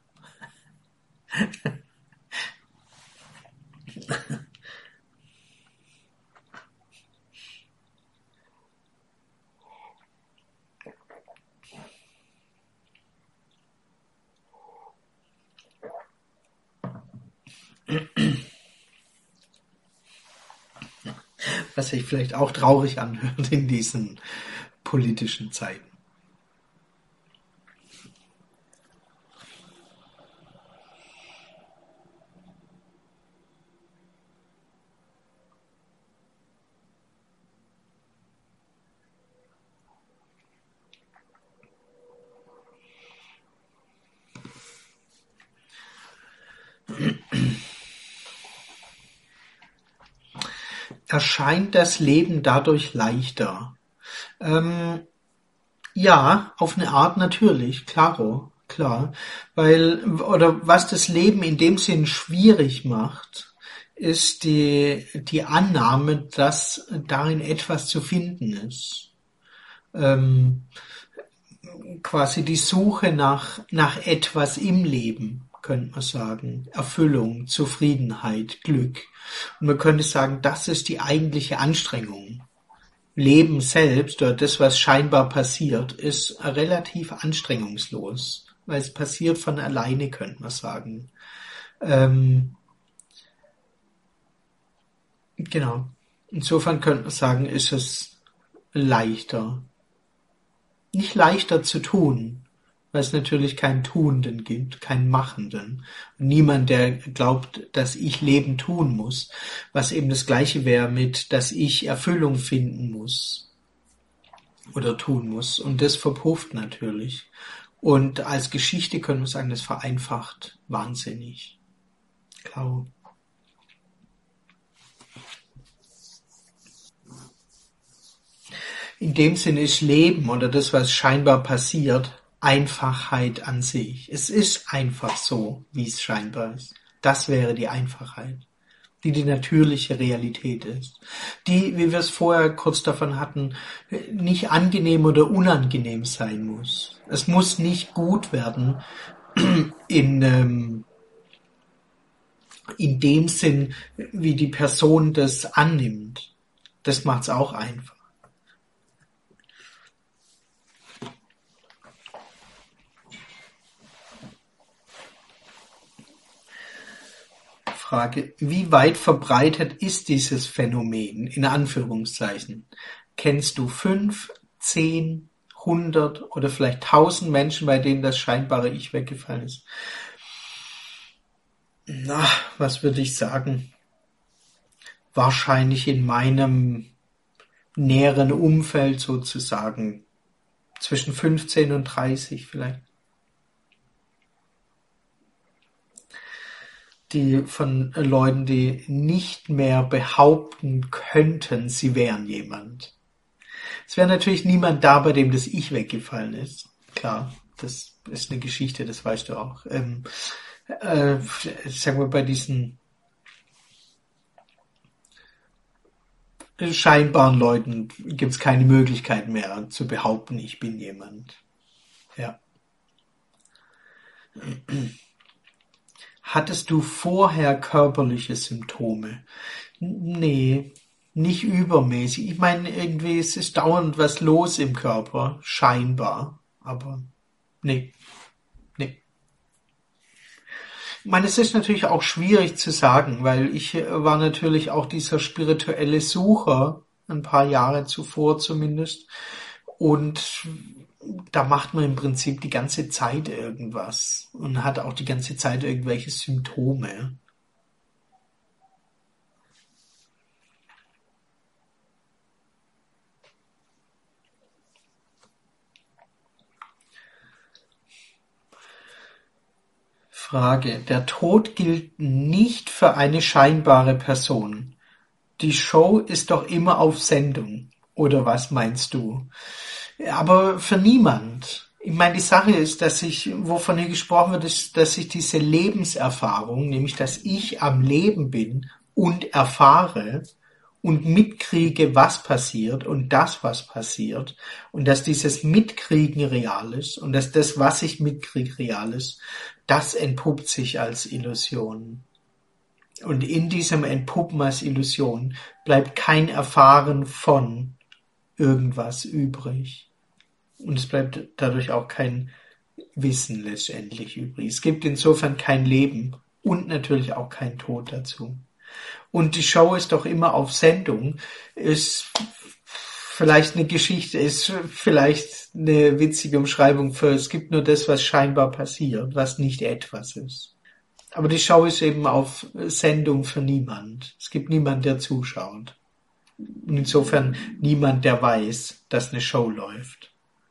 Was sich vielleicht auch traurig anhört in diesen politischen Zeiten. Erscheint das Leben dadurch leichter? Ähm, ja, auf eine Art natürlich, klaro, klar. Weil, oder was das Leben in dem Sinn schwierig macht, ist die, die Annahme, dass darin etwas zu finden ist. Ähm, quasi die Suche nach, nach etwas im Leben, könnte man sagen. Erfüllung, Zufriedenheit, Glück. Und man könnte sagen, das ist die eigentliche Anstrengung. Leben selbst oder das, was scheinbar passiert, ist relativ anstrengungslos, weil es passiert von alleine, könnte man sagen. Ähm, genau. Insofern könnte man sagen, ist es leichter. nicht leichter zu tun, weil es natürlich keinen Tuenden gibt, keinen Machenden. Und niemand, der glaubt, dass ich Leben tun muss, was eben das Gleiche wäre mit, dass ich Erfüllung finden muss oder tun muss. Und das verpufft natürlich. Und als Geschichte können wir sagen, das vereinfacht wahnsinnig. Klar. In dem Sinne ist Leben oder das, was scheinbar passiert, Einfachheit an sich. Es ist einfach so, wie es scheinbar ist. Das wäre die Einfachheit, die die natürliche Realität ist. Die, wie wir es vorher kurz davon hatten, nicht angenehm oder unangenehm sein muss. Es muss nicht gut werden in, ähm, in dem Sinn, wie die Person das annimmt. Das macht's auch einfach. Frage, wie weit verbreitet ist dieses Phänomen, in Anführungszeichen? Kennst du fünf, zehn, hundert oder vielleicht tausend Menschen, bei denen das scheinbare Ich weggefallen ist? Na, was würde ich sagen? Wahrscheinlich in meinem näheren Umfeld sozusagen. Zwischen fünfzehn und dreißig vielleicht. Die von Leuten, die nicht mehr behaupten könnten, sie wären jemand. Es wäre natürlich niemand da, bei dem das Ich weggefallen ist. Klar, das ist eine Geschichte, das weißt du auch. Ähm, äh, sagen wir bei diesen scheinbaren Leuten gibt es keine Möglichkeit mehr zu behaupten, ich bin jemand. Ja. Hattest du vorher körperliche Symptome? Nee, nicht übermäßig. Ich meine, irgendwie es ist dauernd was los im Körper, scheinbar, aber nee, nee. Ich meine, es ist natürlich auch schwierig zu sagen, weil ich war natürlich auch dieser spirituelle Sucher, ein paar Jahre zuvor zumindest, und da macht man im Prinzip die ganze Zeit irgendwas und hat auch die ganze Zeit irgendwelche Symptome. Frage: Der Tod gilt nicht für eine scheinbare Person. Die Show ist doch immer auf Sendung. Oder was meinst du? Aber für niemand. Ich meine, die Sache ist, dass ich, wovon hier gesprochen wird, ist, dass ich diese Lebenserfahrung, nämlich dass ich am Leben bin und erfahre und mitkriege, was passiert und das, was passiert, und dass dieses Mitkriegen real ist und dass das, was ich mitkriege, real ist, das entpuppt sich als Illusion. Und in diesem Entpuppen als Illusion bleibt kein Erfahren von irgendwas übrig. Und es bleibt dadurch auch kein Wissen letztendlich übrig. Es gibt insofern kein Leben und natürlich auch kein Tod dazu. Und die Show ist doch immer auf Sendung, ist vielleicht eine Geschichte, ist vielleicht eine witzige Umschreibung für, es gibt nur das, was scheinbar passiert, was nicht etwas ist. Aber die Show ist eben auf Sendung für niemand. Es gibt niemand, der zuschaut. Und insofern niemand, der weiß, dass eine Show läuft.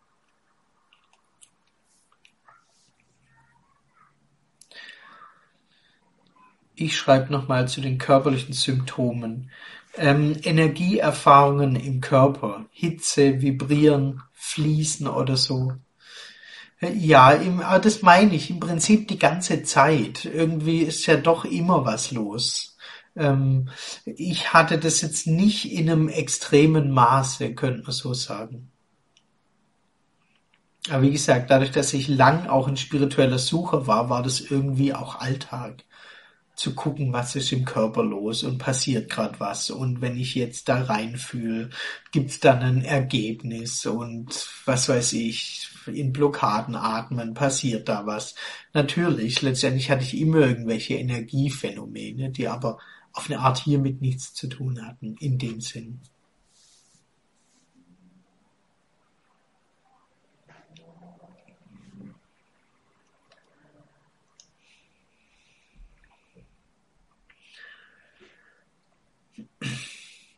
Ich schreibe nochmal zu den körperlichen Symptomen. Ähm, Energieerfahrungen im Körper, Hitze, Vibrieren, Fließen oder so. Ja, im, aber das meine ich im Prinzip die ganze Zeit. Irgendwie ist ja doch immer was los. Ähm, ich hatte das jetzt nicht in einem extremen Maße, könnte man so sagen. Aber wie gesagt, dadurch, dass ich lang auch ein spiritueller Sucher war, war das irgendwie auch Alltag. Zu gucken, was ist im Körper los und passiert gerade was. Und wenn ich jetzt da reinfühle, gibt's dann ein Ergebnis und was weiß ich, in Blockaden atmen, passiert da was. Natürlich, letztendlich hatte ich immer irgendwelche Energiephänomene, die aber auf eine Art hiermit nichts zu tun hatten, in dem Sinn.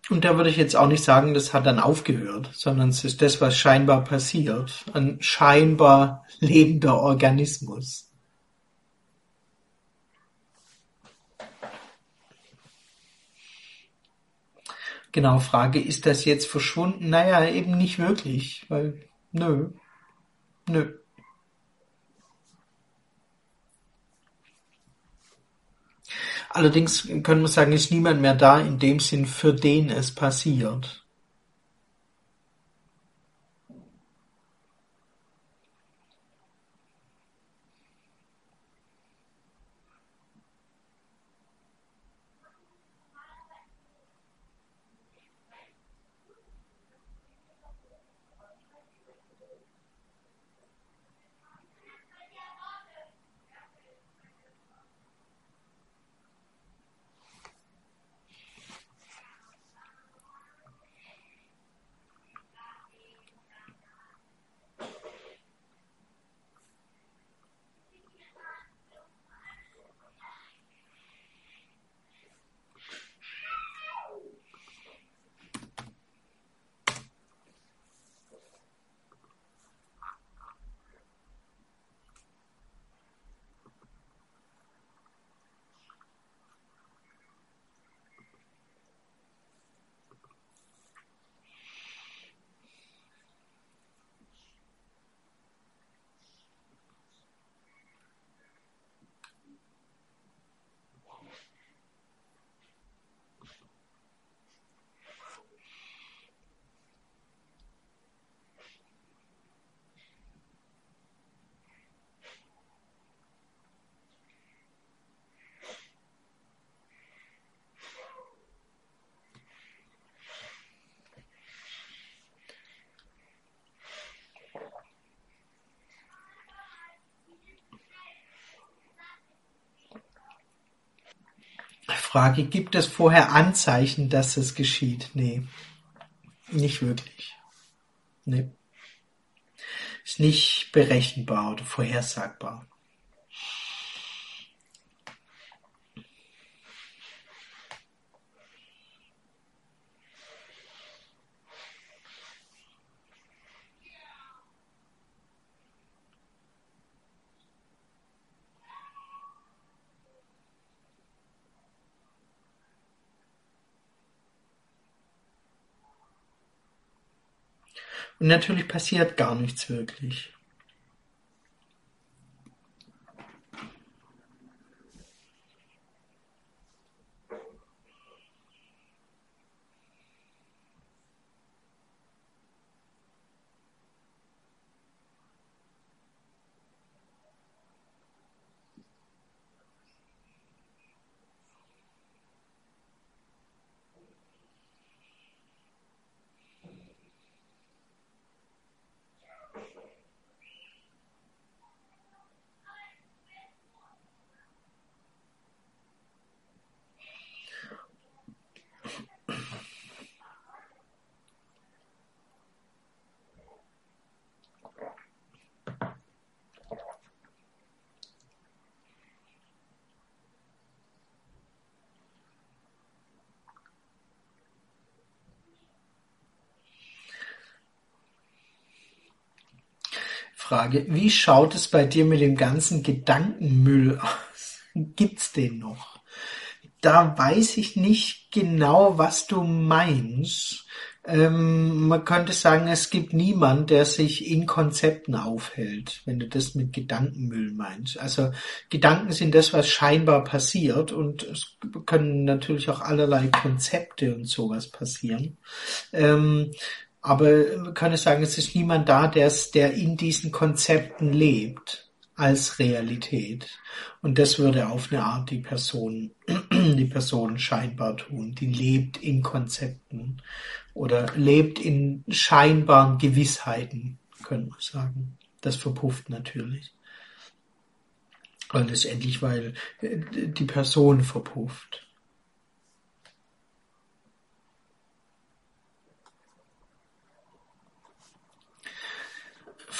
Und da würde ich jetzt auch nicht sagen, das hat dann aufgehört, sondern es ist das, was scheinbar passiert. Ein scheinbar lebender Organismus. Genau, Frage, ist das jetzt verschwunden? Naja, eben nicht wirklich, weil, nö, nö. Allerdings können wir sagen, ist niemand mehr da in dem Sinn, für den es passiert. Frage, gibt es vorher Anzeichen, dass es geschieht? Nee, nicht wirklich. Nee. Ist nicht berechenbar oder vorhersagbar. Und natürlich passiert gar nichts wirklich. Frage, wie schaut es bei dir mit dem ganzen Gedankenmüll aus? Gibt's den noch? Da weiß ich nicht genau, was du meinst. Ähm, man könnte sagen, es gibt niemand, der sich in Konzepten aufhält, wenn du das mit Gedankenmüll meinst. Also Gedanken sind das, was scheinbar passiert, und es können natürlich auch allerlei Konzepte und sowas passieren. Ähm, aber man könnte sagen, es ist niemand da, der's, der in diesen Konzepten lebt als Realität. Und das würde auf eine Art die Person, die Person scheinbar tun. Die lebt in Konzepten oder lebt in scheinbaren Gewissheiten, könnte man sagen. Das verpufft natürlich. Und letztendlich, weil die Person verpufft.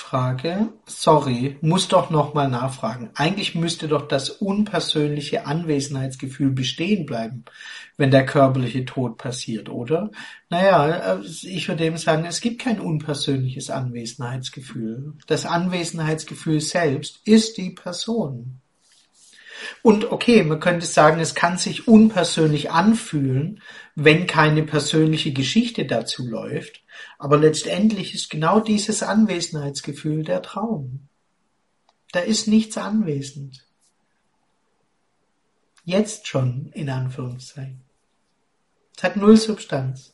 Frage. Sorry, muss doch nochmal nachfragen. Eigentlich müsste doch das unpersönliche Anwesenheitsgefühl bestehen bleiben, wenn der körperliche Tod passiert, oder? Naja, ich würde eben sagen, es gibt kein unpersönliches Anwesenheitsgefühl. Das Anwesenheitsgefühl selbst ist die Person. Und okay, man könnte sagen, es kann sich unpersönlich anfühlen, wenn keine persönliche Geschichte dazu läuft. Aber letztendlich ist genau dieses Anwesenheitsgefühl der Traum. Da ist nichts anwesend. Jetzt schon, in Anführungszeichen. Es hat null Substanz.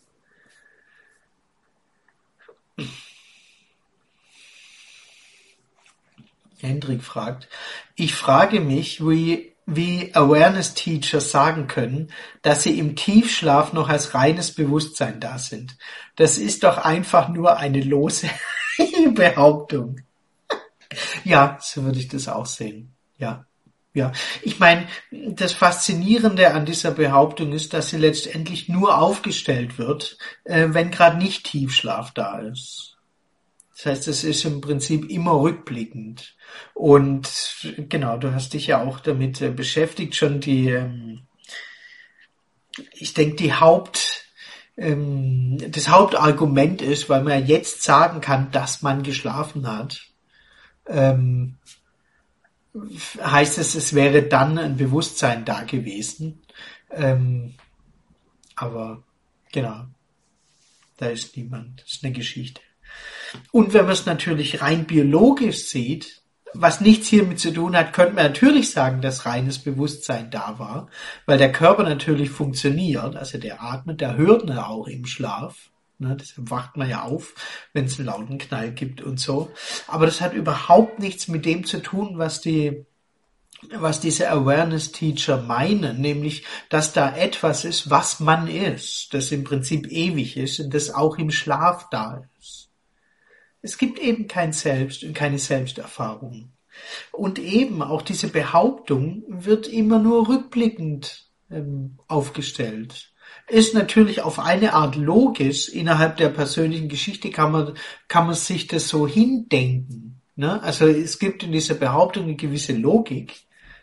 Hendrik fragt, ich frage mich, wie, wie Awareness-Teacher sagen können, dass sie im Tiefschlaf noch als reines Bewusstsein da sind. Das ist doch einfach nur eine lose Behauptung. Ja, so würde ich das auch sehen. Ja, ja. Ich meine, das Faszinierende an dieser Behauptung ist, dass sie letztendlich nur aufgestellt wird, äh, wenn gerade nicht Tiefschlaf da ist. Das heißt, es ist im Prinzip immer rückblickend. Und genau, du hast dich ja auch damit äh, beschäftigt, schon die, ähm, ich denke, die Haupt, ähm, das Hauptargument ist, weil man jetzt sagen kann, dass man geschlafen hat, ähm, heißt es, es wäre dann ein Bewusstsein da gewesen. Ähm, aber genau, da ist niemand. Das ist eine Geschichte. Und wenn man es natürlich rein biologisch sieht, was nichts hiermit zu tun hat, könnte man natürlich sagen, dass reines Bewusstsein da war, weil der Körper natürlich funktioniert, also der atmet, der hört ne auch im Schlaf, ne, deshalb wacht man ja auf, wenn es einen lauten Knall gibt und so. Aber das hat überhaupt nichts mit dem zu tun, was die was diese Awareness-Teacher meinen, nämlich, dass da etwas ist, was man ist, das im Prinzip ewig ist und das auch im Schlaf da ist. Es gibt eben kein Selbst und keine Selbsterfahrung. Und eben auch diese Behauptung wird immer nur rückblickend ähm, aufgestellt. Ist natürlich auf eine Art logisch. Innerhalb der persönlichen Geschichte kann man, kann man sich das so hindenken. Ne? Also es gibt in dieser Behauptung eine gewisse Logik.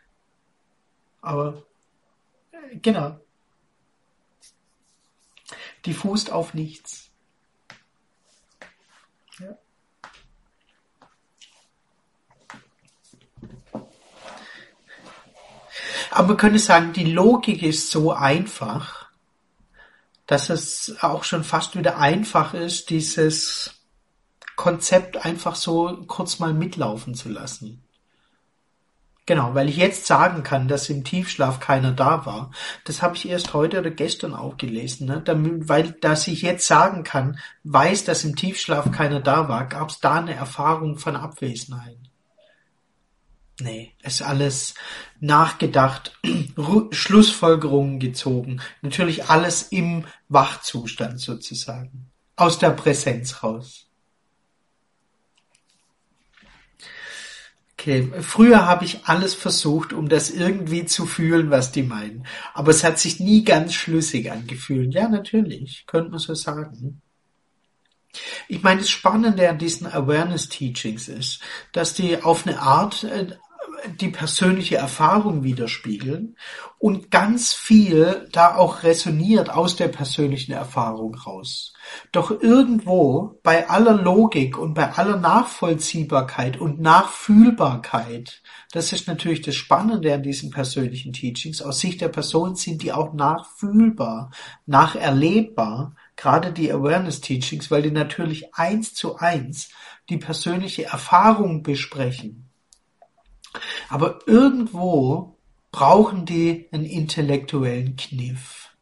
Aber äh, genau, die fußt auf nichts. Ja. Aber man könnte sagen, die Logik ist so einfach, dass es auch schon fast wieder einfach ist, dieses Konzept einfach so kurz mal mitlaufen zu lassen. Genau, weil ich jetzt sagen kann, dass im Tiefschlaf keiner da war. Das habe ich erst heute oder gestern auch gelesen. Ne? Damit, weil, dass ich jetzt sagen kann, weiß, dass im Tiefschlaf keiner da war, gab es da eine Erfahrung von Abwesenheit. Nee, ist alles nachgedacht, Schlussfolgerungen gezogen. Natürlich alles im Wachzustand sozusagen. Aus der Präsenz raus. Okay, früher habe ich alles versucht, um das irgendwie zu fühlen, was die meinen. Aber es hat sich nie ganz schlüssig angefühlt. Ja, natürlich, könnte man so sagen. Ich meine, das Spannende an diesen Awareness-Teachings ist, dass die auf eine Art äh, die persönliche Erfahrung widerspiegeln und ganz viel da auch resoniert aus der persönlichen Erfahrung raus. Doch irgendwo bei aller Logik und bei aller Nachvollziehbarkeit und Nachfühlbarkeit, das ist natürlich das Spannende an diesen persönlichen Teachings, aus Sicht der Person sind die auch nachfühlbar, nacherlebbar, gerade die Awareness-Teachings, weil die natürlich eins zu eins die persönliche Erfahrung besprechen. Aber irgendwo brauchen die einen intellektuellen Kniff,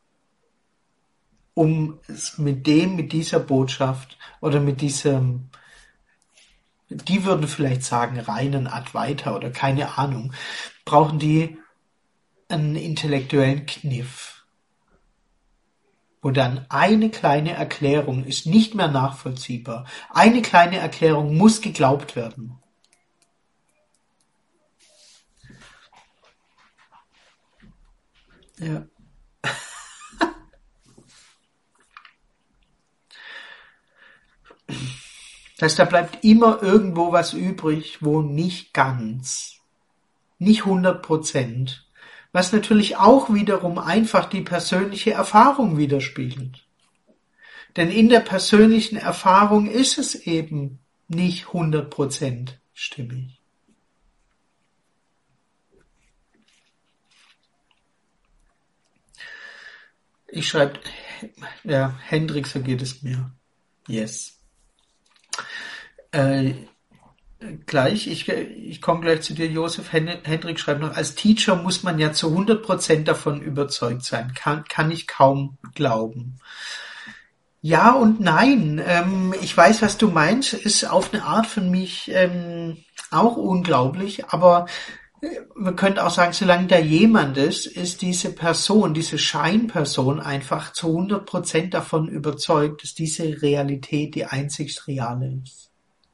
um es mit dem, mit dieser Botschaft oder mit diesem, die würden vielleicht sagen, reinen Advaita oder keine Ahnung, brauchen die einen intellektuellen Kniff, wo dann eine kleine Erklärung ist nicht mehr nachvollziehbar. Eine kleine Erklärung muss geglaubt werden. Ja. Das heißt, da bleibt immer irgendwo was übrig, wo nicht ganz, nicht hundert Prozent, was natürlich auch wiederum einfach die persönliche Erfahrung widerspiegelt. Denn in der persönlichen Erfahrung ist es eben nicht hundert Prozent stimmig. Ich schreibe, ja, Hendrik, so geht es mir. Yes. Äh, gleich, ich, ich komme gleich zu dir, Josef. Hendrik schreibt noch, als Teacher muss man ja zu hundert Prozent davon überzeugt sein. Kann, kann ich kaum glauben. Ja und nein. Ähm, ich weiß, was du meinst. Ist auf eine Art für mich ähm, auch unglaublich, aber man könnte auch sagen, solange da jemand ist, ist diese Person, diese Scheinperson einfach zu hundert Prozent davon überzeugt, dass diese Realität die einzig reale ist.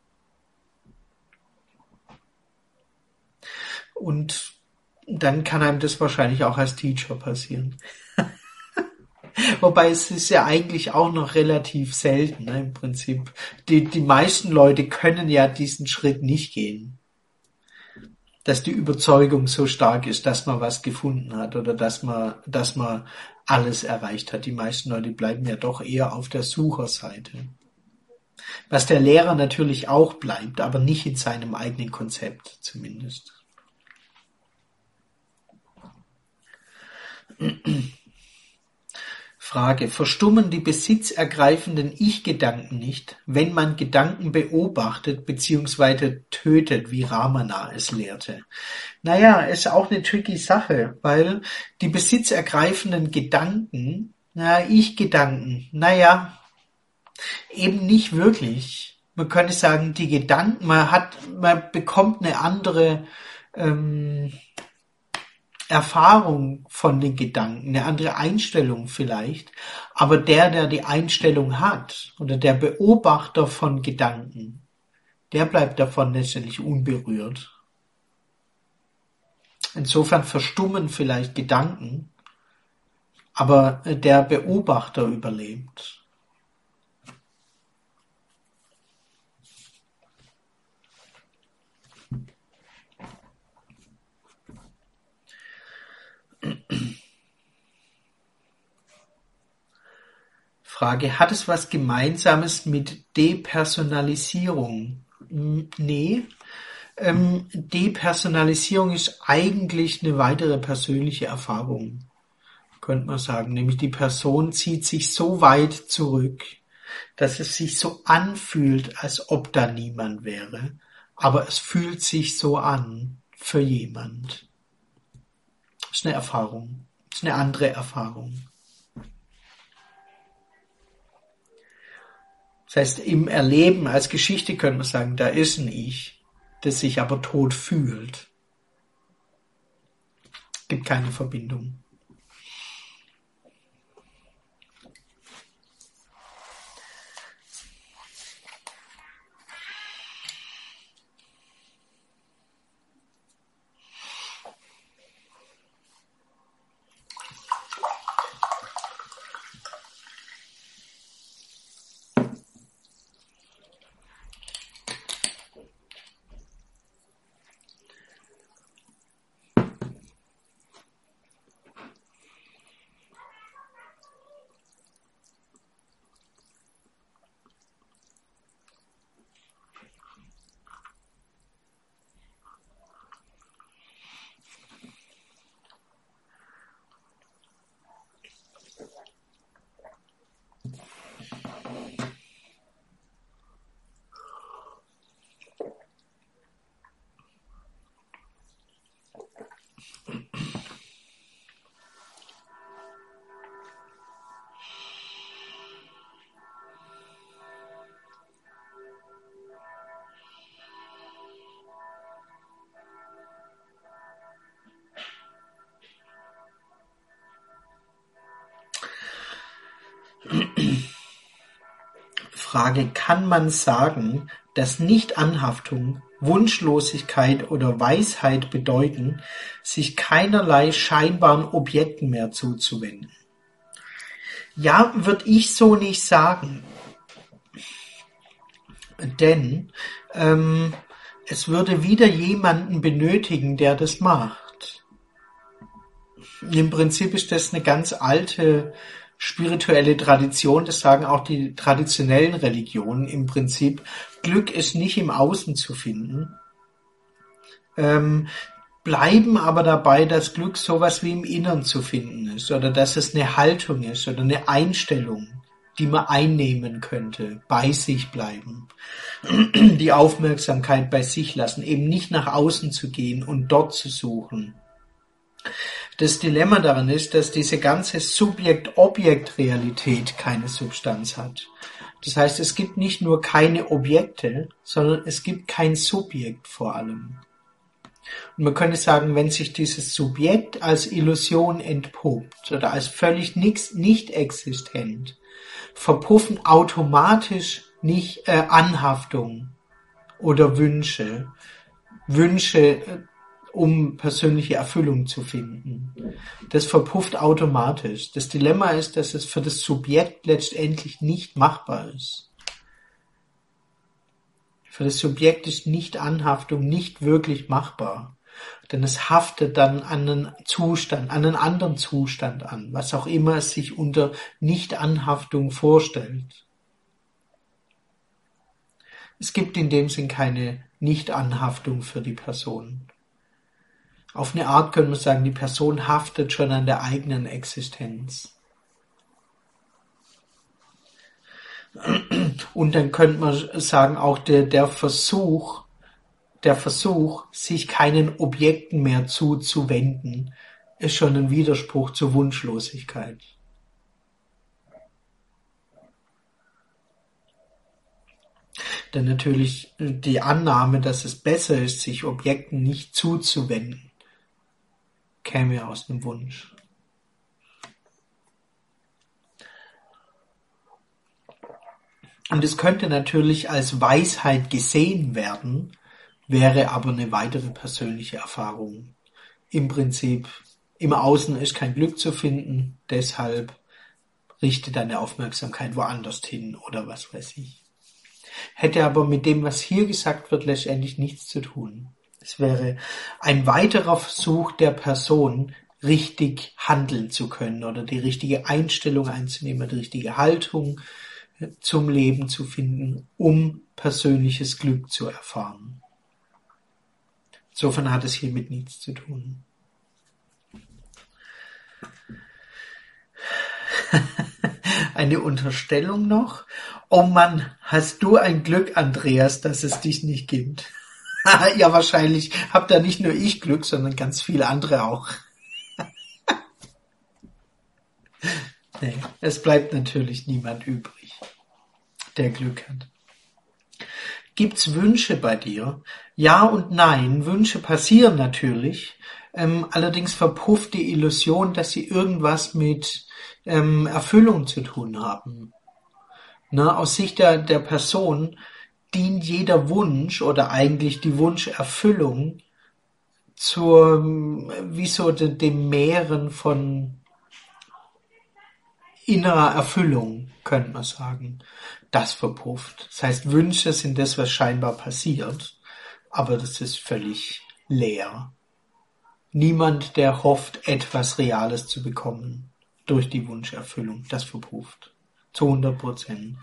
Und dann kann einem das wahrscheinlich auch als Teacher passieren. Wobei es ist ja eigentlich auch noch relativ selten, ne, im Prinzip. Die, die meisten Leute können ja diesen Schritt nicht gehen. Dass die Überzeugung so stark ist, dass man was gefunden hat oder dass man, dass man alles erreicht hat. Die meisten Leute bleiben ja doch eher auf der Sucherseite. Was der Lehrer natürlich auch bleibt, aber nicht in seinem eigenen Konzept zumindest. Frage: Verstummen die besitzergreifenden Ich-Gedanken nicht, wenn man Gedanken beobachtet bzw. tötet, wie Ramana es lehrte? Naja, ist auch eine tricky Sache, weil die besitzergreifenden Gedanken, na, Ich-Gedanken, naja, eben nicht wirklich. Man könnte sagen, die Gedanken, man hat, man bekommt eine andere ähm, Erfahrung von den Gedanken, eine andere Einstellung vielleicht, aber der, der die Einstellung hat oder der Beobachter von Gedanken, der bleibt davon letztendlich unberührt. Insofern verstummen vielleicht Gedanken, aber der Beobachter überlebt. Frage: Hat es was Gemeinsames mit Depersonalisierung? Nee. Ähm, Depersonalisierung ist eigentlich eine weitere persönliche Erfahrung, könnte man sagen. Nämlich die Person zieht sich so weit zurück, dass es sich so anfühlt, als ob da niemand wäre. Aber es fühlt sich so an für jemand. Das ist eine Erfahrung. Das ist eine andere Erfahrung. Das heißt, im Erleben als Geschichte könnte man sagen, da ist ein Ich, das sich aber tot fühlt. Es gibt keine Verbindung. Frage: Kann man sagen, dass Nichtanhaftung, Wunschlosigkeit oder Weisheit bedeuten, sich keinerlei scheinbaren Objekten mehr zuzuwenden? Ja, würde ich so nicht sagen. denn ähm, es würde wieder jemanden benötigen, der das macht. Im Prinzip ist das eine ganz alte spirituelle Tradition, das sagen auch die traditionellen Religionen im Prinzip. Glück ist nicht im Außen zu finden, ähm, bleiben aber dabei, dass Glück sowas wie im Innern zu finden ist oder dass es eine Haltung ist oder eine Einstellung, die man einnehmen könnte, bei sich bleiben, die Aufmerksamkeit bei sich lassen, eben nicht nach außen zu gehen und dort zu suchen. Das Dilemma daran ist, dass diese ganze Subjekt-Objekt-Realität keine Substanz hat. Das heißt, es gibt nicht nur keine Objekte, sondern es gibt kein Subjekt vor allem. Und man könnte sagen, wenn sich dieses Subjekt als Illusion entpuppt oder als völlig nix, nicht existent, verpuffen automatisch nicht äh, Anhaftung oder Wünsche, Wünsche, äh, um persönliche Erfüllung zu finden. Das verpufft automatisch. Das Dilemma ist, dass es für das Subjekt letztendlich nicht machbar ist. Für das Subjekt ist Nicht-Anhaftung nicht wirklich machbar. Denn es haftet dann an einen Zustand, an einen anderen Zustand an, was auch immer es sich unter Nicht-Anhaftung vorstellt. Es gibt in dem Sinn keine Nicht-Anhaftung für die Person. Auf eine Art können wir sagen, die Person haftet schon an der eigenen Existenz. Und dann könnte man sagen, auch der, der Versuch, der Versuch, sich keinen Objekten mehr zuzuwenden, ist schon ein Widerspruch zur Wunschlosigkeit. Denn natürlich die Annahme, dass es besser ist, sich Objekten nicht zuzuwenden, käme aus dem Wunsch. Und es könnte natürlich als Weisheit gesehen werden, wäre aber eine weitere persönliche Erfahrung. Im Prinzip, im Außen ist kein Glück zu finden, deshalb richte deine Aufmerksamkeit woanders hin oder was weiß ich. Hätte aber mit dem, was hier gesagt wird, letztendlich nichts zu tun. Es wäre ein weiterer Versuch der Person, richtig handeln zu können oder die richtige Einstellung einzunehmen, die richtige Haltung zum Leben zu finden, um persönliches Glück zu erfahren. Insofern hat es hiermit nichts zu tun. Eine Unterstellung noch. Oh Mann, hast du ein Glück, Andreas, dass es dich nicht gibt? Ja, wahrscheinlich habt da nicht nur ich Glück, sondern ganz viele andere auch. Nee, es bleibt natürlich niemand übrig, der Glück hat. Gibt's Wünsche bei dir? Ja und nein. Wünsche passieren natürlich. Ähm, allerdings verpufft die Illusion, dass sie irgendwas mit ähm, Erfüllung zu tun haben. Na, aus Sicht der, der Person dient jeder Wunsch oder eigentlich die Wunscherfüllung zur, wie so de, dem Mehren von innerer Erfüllung, könnte man sagen. Das verpufft. Das heißt, Wünsche sind das, was scheinbar passiert, aber das ist völlig leer. Niemand, der hofft, etwas Reales zu bekommen durch die Wunscherfüllung, das verpufft. Zu hundert Prozent.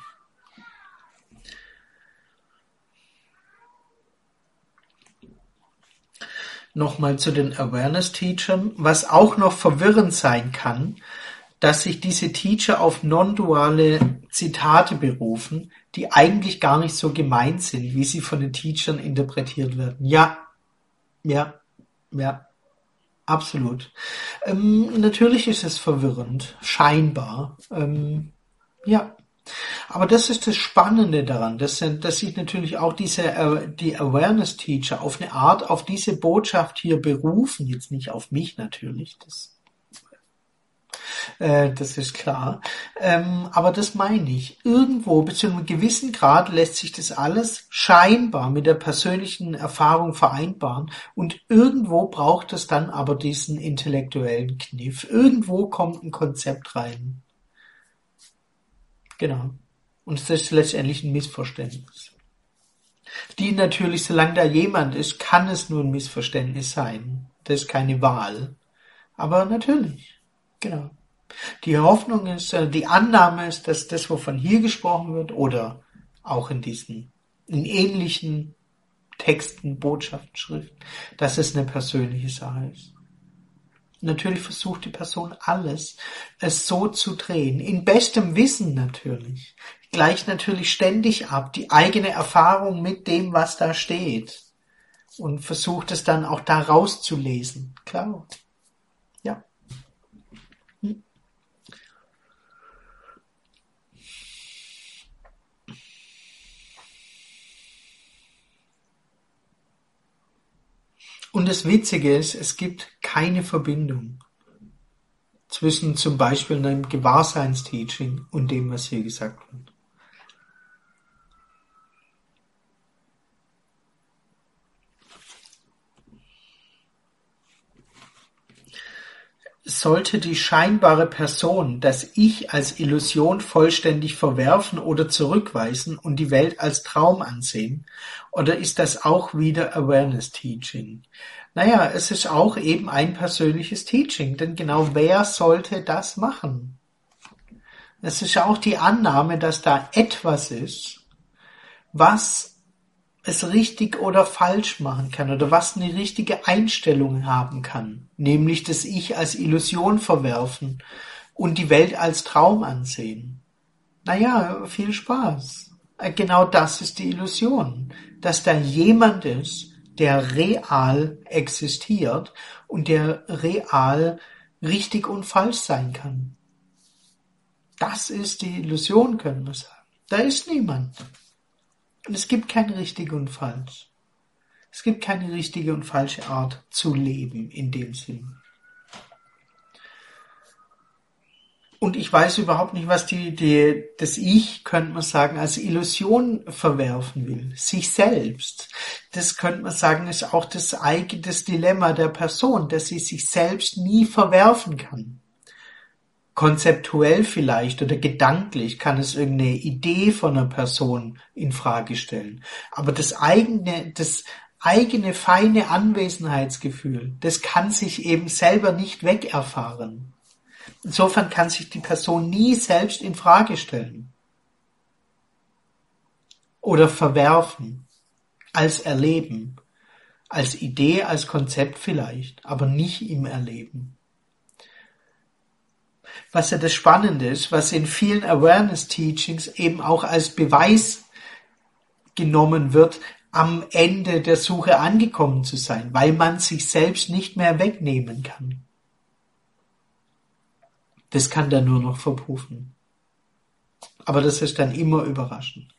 Nochmal zu den Awareness-Teachern. Was auch noch verwirrend sein kann, dass sich diese Teacher auf non-duale Zitate berufen, die eigentlich gar nicht so gemeint sind, wie sie von den Teachern interpretiert werden. Ja, ja, ja, absolut. Ähm, natürlich ist es verwirrend, scheinbar. Ähm, ja, aber das ist das Spannende daran, dass, dass sich natürlich auch diese die Awareness-Teacher auf eine Art auf diese Botschaft hier berufen, jetzt nicht auf mich natürlich, das Äh, das ist klar. Ähm, aber das meine ich. Irgendwo, bis zu einem gewissen Grad lässt sich das alles scheinbar mit der persönlichen Erfahrung vereinbaren. Und irgendwo braucht es dann aber diesen intellektuellen Kniff. Irgendwo kommt ein Konzept rein. Genau. Und das ist letztendlich ein Missverständnis. Die natürlich, solange da jemand ist, kann es nur ein Missverständnis sein. Das ist keine Wahl. Aber natürlich, genau. Die Hoffnung ist, äh, die Annahme ist, dass das, wovon hier gesprochen wird, oder auch in diesen, in ähnlichen Texten, Botschaften, Schriften, dass es eine persönliche Sache ist. Natürlich versucht die Person alles, es so zu drehen, in bestem Wissen natürlich. Gleicht natürlich ständig ab, die eigene Erfahrung mit dem, was da steht. Und versucht es dann auch da rauszulesen. Klar. Ja. Hm. Und das Witzige ist, es gibt keine Verbindung zwischen zum Beispiel einem Gewahrseinsteaching und dem, was hier gesagt wird. Sollte die scheinbare Person das Ich als Illusion vollständig verwerfen oder zurückweisen und die Welt als Traum ansehen? Oder ist das auch wieder Awareness Teaching? Naja, es ist auch eben ein persönliches Teaching, denn genau wer sollte das machen? Es ist auch die Annahme, dass da etwas ist, was es richtig oder falsch machen kann oder was eine richtige Einstellung haben kann, nämlich das Ich als Illusion verwerfen und die Welt als Traum ansehen. Naja, viel Spaß. Genau das ist die Illusion, dass da jemand ist, der real existiert und der real richtig und falsch sein kann. Das ist die Illusion, können wir sagen. Da ist niemand. Und es gibt kein richtig und falsch. Es gibt keine richtige und falsche Art zu leben in dem Sinn. Und ich weiß überhaupt nicht, was die, die, das Ich, könnte man sagen, als Illusion verwerfen will. Sich selbst. Das könnte man sagen, ist auch das eigene das Dilemma der Person, dass sie sich selbst nie verwerfen kann. Konzeptuell vielleicht oder gedanklich kann es irgendeine Idee von einer Person in Frage stellen. Aber das eigene, das eigene feine Anwesenheitsgefühl, das kann sich eben selber nicht wegerfahren. Insofern kann sich die Person nie selbst in Frage stellen oder verwerfen, als Erleben, als Idee, als Konzept vielleicht, aber nicht im Erleben. Was ja das Spannende ist, was in vielen Awareness-Teachings eben auch als Beweis genommen wird, am Ende der Suche angekommen zu sein, weil man sich selbst nicht mehr wegnehmen kann. Das kann dann nur noch verpuffen. Aber das ist dann immer überraschend.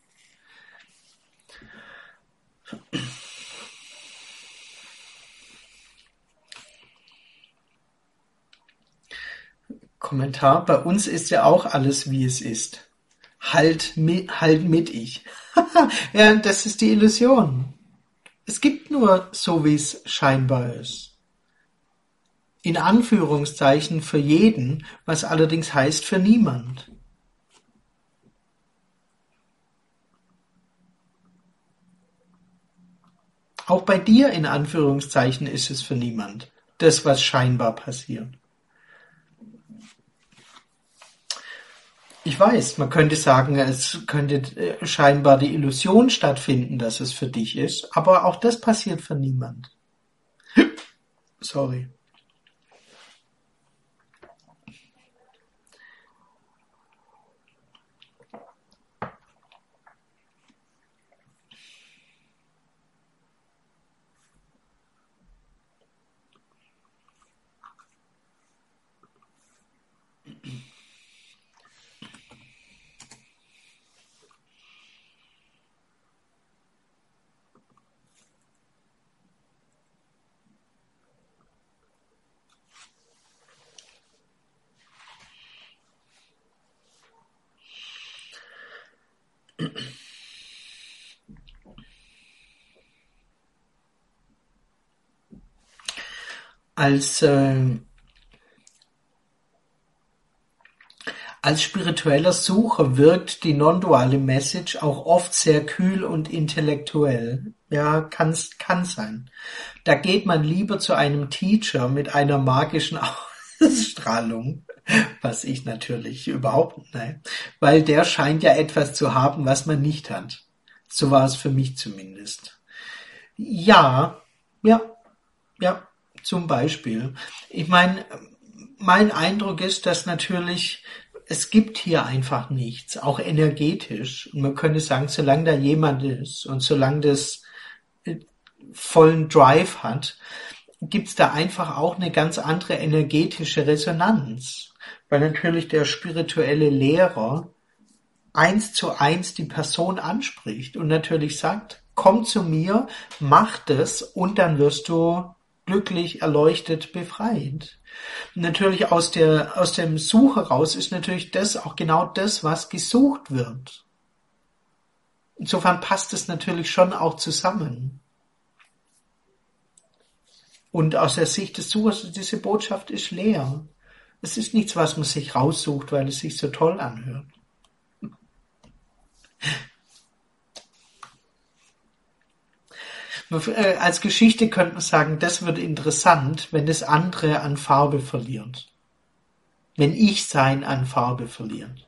Kommentar, bei uns ist ja auch alles, wie es ist. Halt mit, halt mit ich. Ja, das ist die Illusion. Es gibt nur so, wie es scheinbar ist. In Anführungszeichen für jeden, was allerdings heißt für niemand. Auch bei dir in Anführungszeichen ist es für niemand. Das, was scheinbar passiert. Ich weiß, man könnte sagen, es könnte scheinbar die Illusion stattfinden, dass es für dich ist, aber auch das passiert für niemand. Sorry. Als äh, Als spiritueller Sucher wirkt die non-duale Message auch oft sehr kühl und intellektuell. Ja, kann's, kann sein. Da geht man lieber zu einem Teacher mit einer magischen Ausstrahlung, was ich natürlich überhaupt nicht, nein, weil der scheint ja etwas zu haben, was man nicht hat. So war es für mich zumindest. Ja, ja, ja, zum Beispiel. Ich meine, mein Eindruck ist, dass natürlich es gibt hier einfach nichts, auch energetisch. Und man könnte sagen, solange da jemand ist und solange das vollen Drive hat, gibt's da einfach auch eine ganz andere energetische Resonanz. Weil natürlich der spirituelle Lehrer eins zu eins die Person anspricht und natürlich sagt, komm zu mir, mach das und dann wirst du glücklich, erleuchtet, befreit. Natürlich aus der, aus dem Suche raus ist natürlich das auch genau das, was gesucht wird. Insofern passt es natürlich schon auch zusammen. Und aus der Sicht des Suchers, diese Botschaft ist leer. Es ist nichts, was man sich raussucht, weil es sich so toll anhört. Als Geschichte könnte man sagen, das wird interessant, wenn das andere an Farbe verliert. Wenn Ich-Sein an Farbe verliert.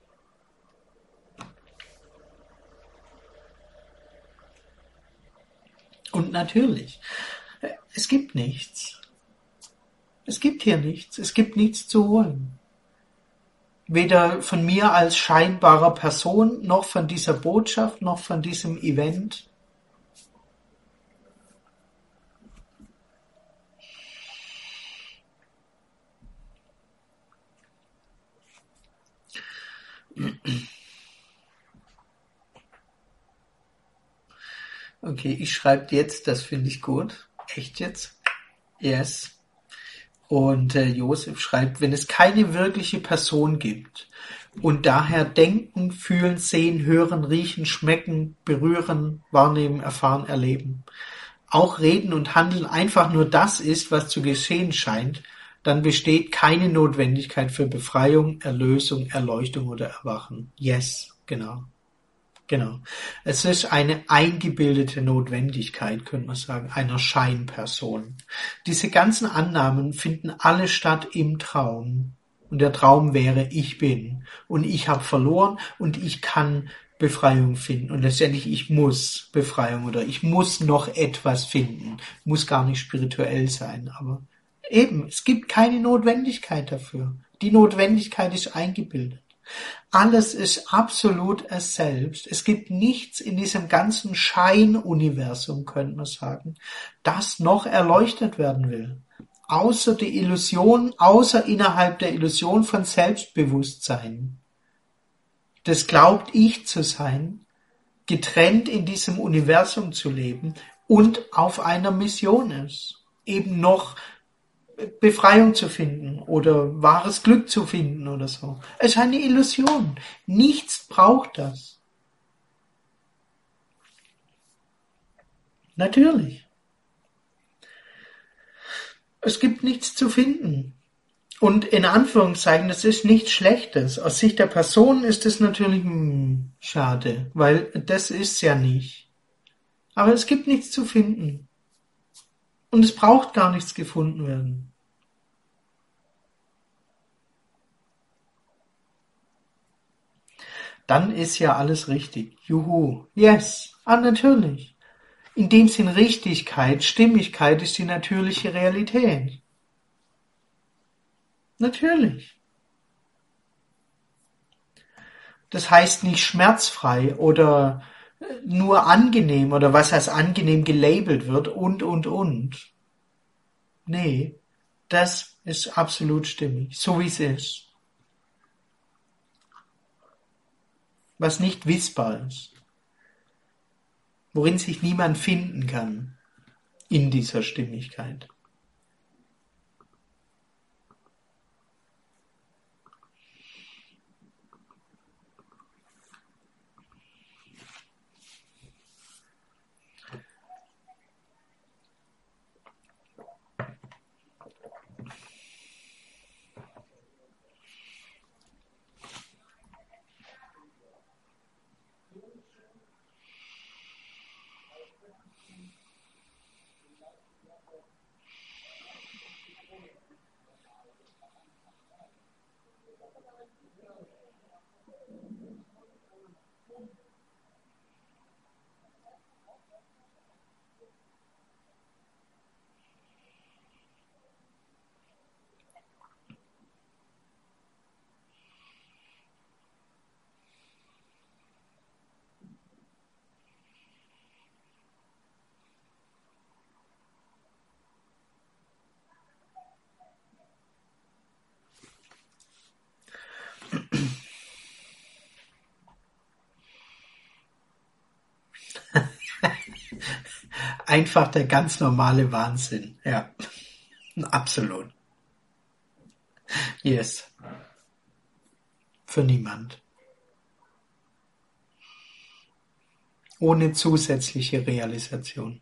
Und natürlich, es gibt nichts. Es gibt hier nichts. Es gibt nichts zu holen. Weder von mir als scheinbarer Person, noch von dieser Botschaft, noch von diesem Event. Okay, ich schreibe jetzt, das finde ich gut. Echt jetzt? Yes. Und äh, Josef schreibt, wenn es keine wirkliche Person gibt und daher denken, fühlen, sehen, hören, riechen, schmecken, berühren, wahrnehmen, erfahren, erleben, auch reden und handeln einfach nur das ist, was zu geschehen scheint, dann besteht keine Notwendigkeit für Befreiung, Erlösung, Erleuchtung oder Erwachen. Yes, genau. Genau. Es ist eine eingebildete Notwendigkeit, könnte man sagen, einer Scheinperson. Diese ganzen Annahmen finden alle statt im Traum. Und der Traum wäre, ich bin. Und ich habe verloren und ich kann Befreiung finden. Und letztendlich, ich muss Befreiung oder ich muss noch etwas finden. Muss gar nicht spirituell sein, aber eben, es gibt keine Notwendigkeit dafür. Die Notwendigkeit ist eingebildet. Alles ist absolut es selbst. Es gibt nichts in diesem ganzen Scheinuniversum, könnte man sagen, das noch erleuchtet werden will. Außer die Illusion, außer innerhalb der Illusion von Selbstbewusstsein. Das glaubt ich zu sein, getrennt in diesem Universum zu leben und auf einer Mission ist. Eben noch Befreiung zu finden oder wahres Glück zu finden oder so. Es ist eine Illusion. Nichts braucht das. Natürlich. Es gibt nichts zu finden. Und in Anführungszeichen, das ist nichts Schlechtes. Aus Sicht der Person ist es natürlich hm, schade, weil das ist ja nicht. Aber es gibt nichts zu finden. Und es braucht gar nichts gefunden werden. Dann ist ja alles richtig. Juhu. Yes. Ah, natürlich. In dem Sinn Richtigkeit, Stimmigkeit ist die natürliche Realität. Natürlich. Das heißt nicht schmerzfrei oder nur angenehm oder was als angenehm gelabelt wird und, und, und. Nee, das ist absolut stimmig, so wie es ist. Was nicht wissbar ist. Worin sich niemand finden kann in dieser Stimmigkeit. einfach der ganz normale Wahnsinn. Ja, absolut. Yes. Für niemand. Ohne zusätzliche Realisation.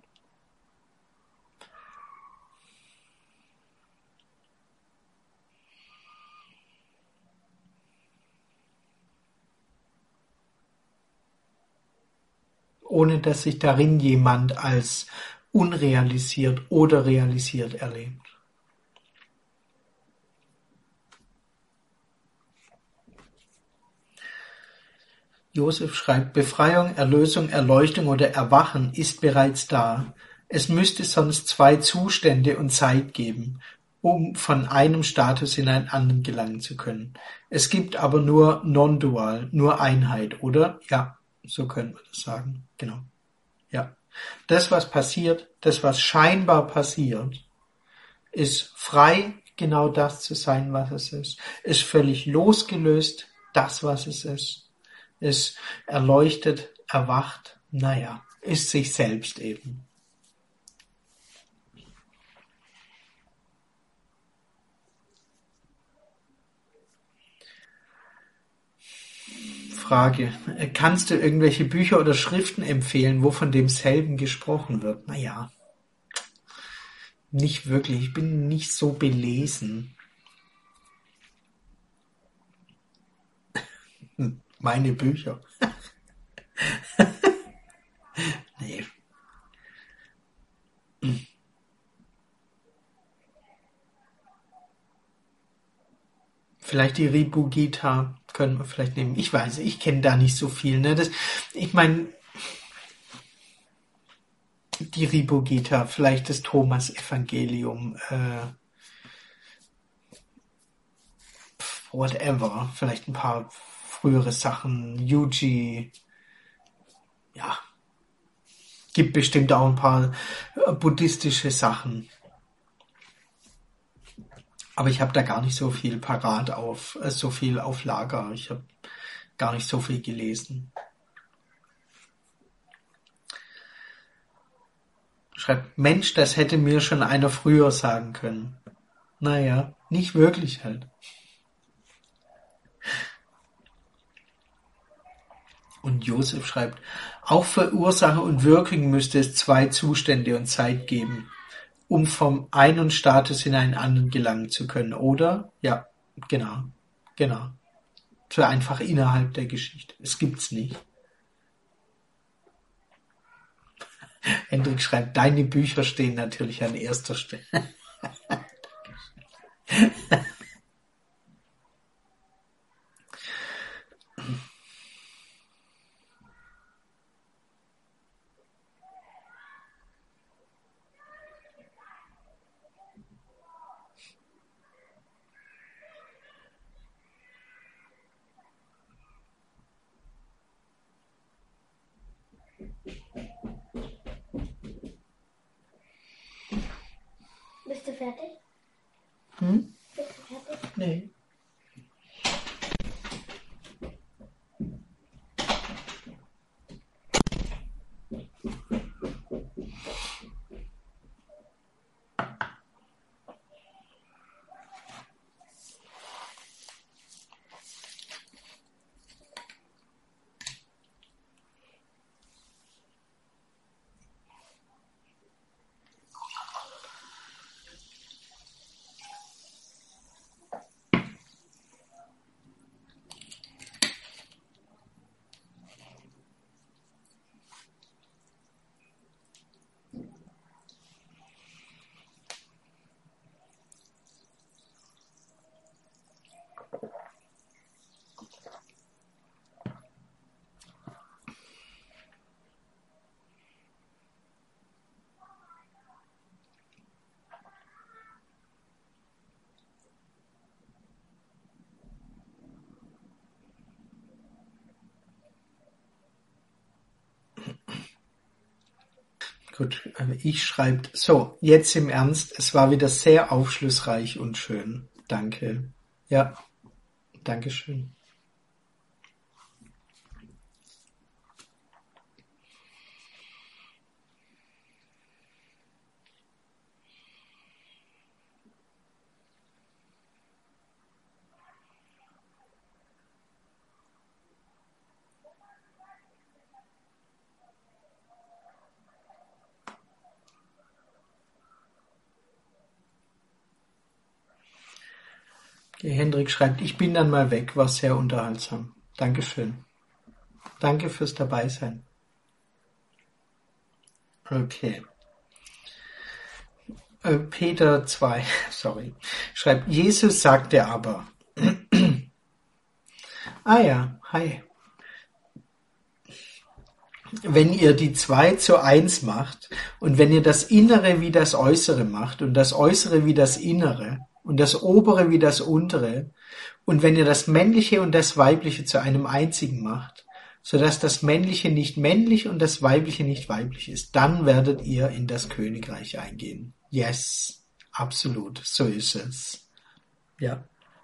Ohne dass sich darin jemand als unrealisiert oder realisiert erlebt. Josef schreibt, Befreiung, Erlösung, Erleuchtung oder Erwachen ist bereits da. Es müsste sonst zwei Zustände und Zeit geben, um von einem Status in einen anderen gelangen zu können. Es gibt aber nur Non-Dual, nur Einheit, oder? Ja, so können wir das sagen. Genau. Ja. Das, was passiert, das, was scheinbar passiert, ist frei, genau das zu sein, was es ist. Ist völlig losgelöst, das, was es ist. Ist erleuchtet, erwacht, naja, ist sich selbst eben. Frage, kannst du irgendwelche Bücher oder Schriften empfehlen, wo von demselben gesprochen wird? Naja, nicht wirklich, ich bin nicht so belesen. Meine Bücher. Nee. Vielleicht die Ribugita können wir vielleicht nehmen. Ich weiß, ich kenne da nicht so viel. Ne? Das, ich meine, die Ribugita, vielleicht das Thomas-Evangelium, äh, whatever. Vielleicht ein paar frühere Sachen. Yuji, ja, gibt bestimmt auch ein paar äh, buddhistische Sachen. Aber ich habe da gar nicht so viel parat auf, äh, so viel auf Lager. Ich habe gar nicht so viel gelesen. Schreibt, Mensch, das hätte mir schon einer früher sagen können. Naja, nicht wirklich halt. Und Josef schreibt, auch für Ursache und Wirkung müsste es zwei Zustände und Zeit geben, um vom einen Status in einen anderen gelangen zu können, oder? Ja, genau, genau. Für einfach innerhalb der Geschichte. Es gibt's nicht. Hendrik schreibt, deine Bücher stehen natürlich an erster Stelle. Bist du fertig? Hm? Bist du fertig? Nee. Gut, ich schreibe, so, jetzt im Ernst, es war wieder sehr aufschlussreich und schön. Danke. Ja, Dankeschön. Hendrik schreibt, ich bin dann mal weg, war sehr unterhaltsam. Dankeschön. Danke fürs Dabeisein. Okay. Äh, Peter zwei, sorry, schreibt, Jesus sagte aber. Ah ja, hi. Wenn ihr die zwei zu eins macht und wenn ihr das Innere wie das Äußere macht und das Äußere wie das Innere und das Obere wie das Untere und wenn ihr das Männliche und das Weibliche zu einem einzigen macht, sodass das Männliche nicht männlich und das Weibliche nicht weiblich ist, dann werdet ihr in das Königreich eingehen. Yes, absolut, so ist es. Ja.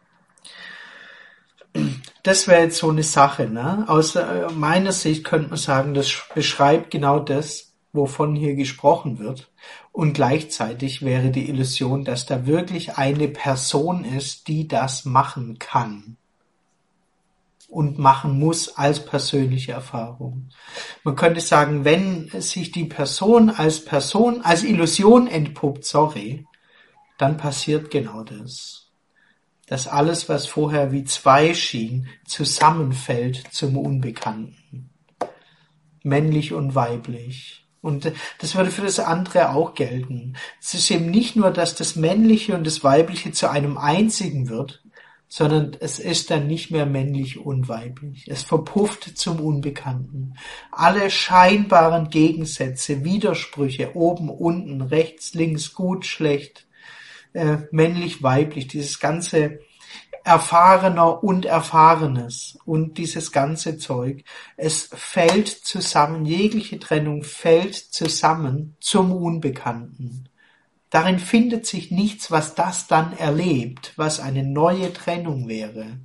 Das wäre jetzt so eine Sache, ne? Aus äh, meiner Sicht könnte man sagen, das beschreibt genau das, wovon hier gesprochen wird. Und gleichzeitig wäre die Illusion, dass da wirklich eine Person ist, die das machen kann und machen muss als persönliche Erfahrung. Man könnte sagen, wenn sich die Person als Person, als Illusion entpuppt, sorry, dann passiert genau das. Dass alles, was vorher wie zwei schien, zusammenfällt zum Unbekannten. Männlich und weiblich. Und das würde für das andere auch gelten. Es ist eben nicht nur, dass das Männliche und das Weibliche zu einem einzigen wird, sondern es ist dann nicht mehr männlich und weiblich. Es verpufft zum Unbekannten. Alle scheinbaren Gegensätze, Widersprüche, oben, unten, rechts, links, gut, schlecht, äh, männlich, weiblich, dieses ganze Erfahrener und Erfahrenes und dieses ganze Zeug, es fällt zusammen, jegliche Trennung fällt zusammen zum Unbekannten. Darin findet sich nichts, was das dann erlebt, was eine neue Trennung wäre.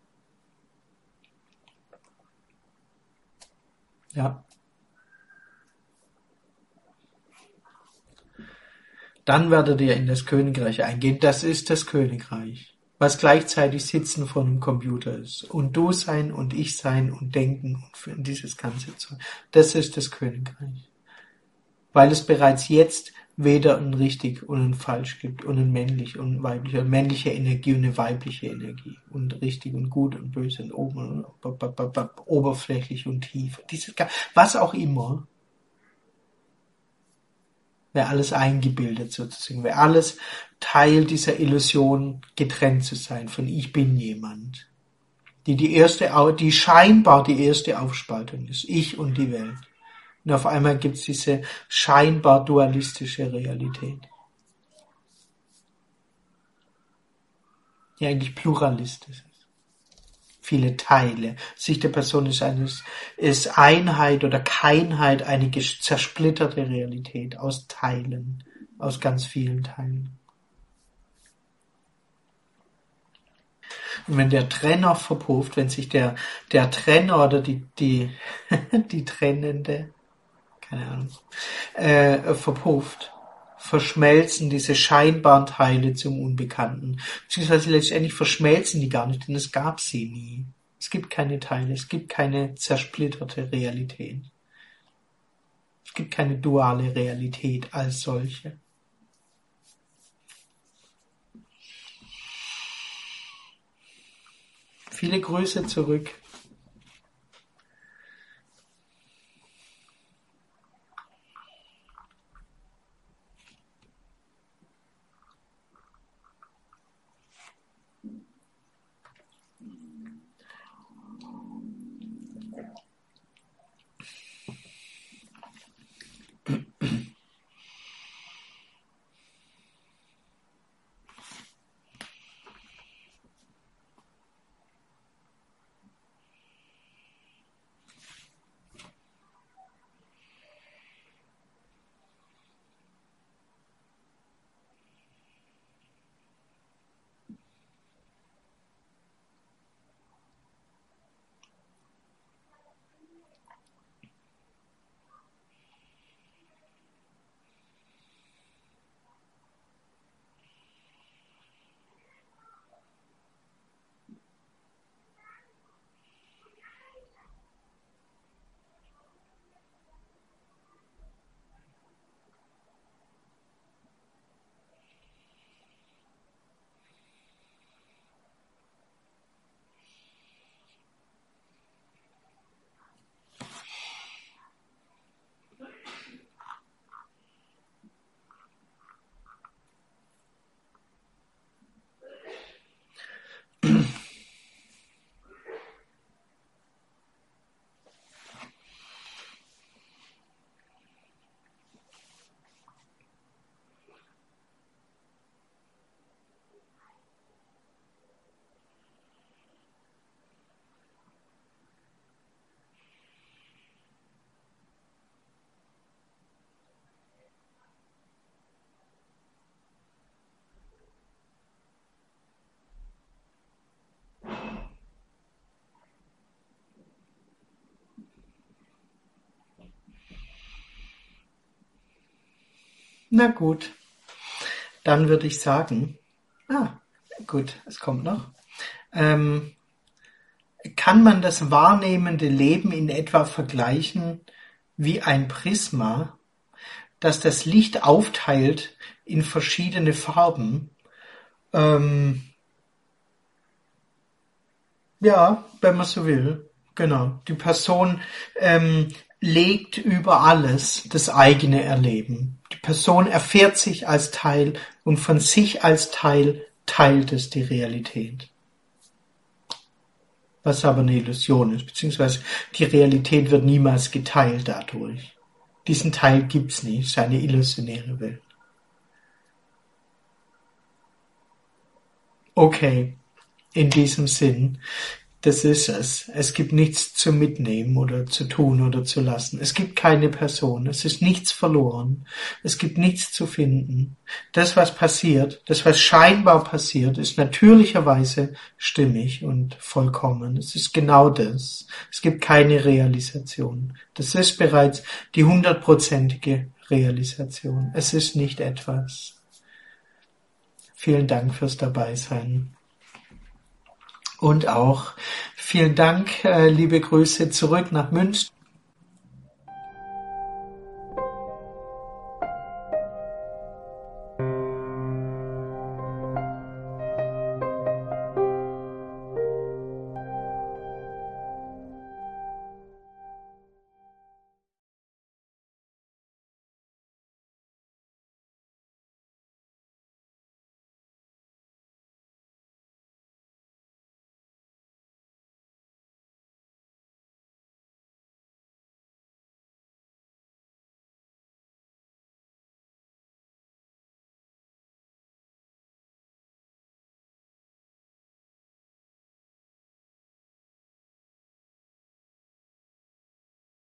Ja. Dann werdet ihr in das Königreich eingehen. Das ist das Königreich, was gleichzeitig Sitzen vor einem Computer ist. Und du sein und ich sein und denken und dieses ganze Zeug. Das ist das Königreich. Weil es bereits jetzt weder ein richtig und ein falsch gibt und ein männlich und weiblich, eine männliche Energie und eine weibliche Energie und richtig und gut und böse und oben und oberflächlich und tief. Dieses, was auch immer. Wäre alles eingebildet sozusagen, wäre alles Teil dieser Illusion, getrennt zu sein von ich bin jemand. Die die erste, die scheinbar die erste Aufspaltung ist, ich und die Welt. Und auf einmal gibt es diese scheinbar dualistische Realität, die eigentlich pluralistisch ist. Viele Teile. Sicht der Person ist, eines, ist Einheit oder Keinheit, eine zersplitterte Realität aus Teilen, aus ganz vielen Teilen. Und wenn der Trenner verpufft, wenn sich der, der Trenner oder die, die, die Trennende, keine Ahnung, äh, verpufft, verschmelzen diese scheinbaren Teile zum Unbekannten. Beziehungsweise letztendlich verschmelzen die gar nicht, denn es gab sie nie. Es gibt keine Teile, es gibt keine zersplitterte Realität. Es gibt keine duale Realität als solche. Viele Grüße zurück. Na gut, dann würde ich sagen, ah, gut, es kommt noch. Ähm, kann man das wahrnehmende Leben in etwa vergleichen wie ein Prisma, das das Licht aufteilt in verschiedene Farben? Ähm, ja, wenn man so will. Genau. Die Person ähm, legt über alles das eigene Erleben. Die Person erfährt sich als Teil und von sich als Teil teilt es die Realität. Was aber eine Illusion ist, beziehungsweise die Realität wird niemals geteilt dadurch. Diesen Teil gibt's nicht, es ist eine illusionäre Welt. Okay, in diesem Sinn, das ist es. Es gibt nichts zu mitnehmen oder zu tun oder zu lassen. Es gibt keine Person. Es ist nichts verloren. Es gibt nichts zu finden. Das, was passiert, das, was scheinbar passiert, ist natürlicherweise stimmig und vollkommen. Es ist genau das. Es gibt keine Realisation. Das ist bereits die hundertprozentige Realisation. Es ist nicht etwas. Vielen Dank fürs Dabeisein. Und auch vielen Dank, äh, liebe Grüße zurück nach Münster.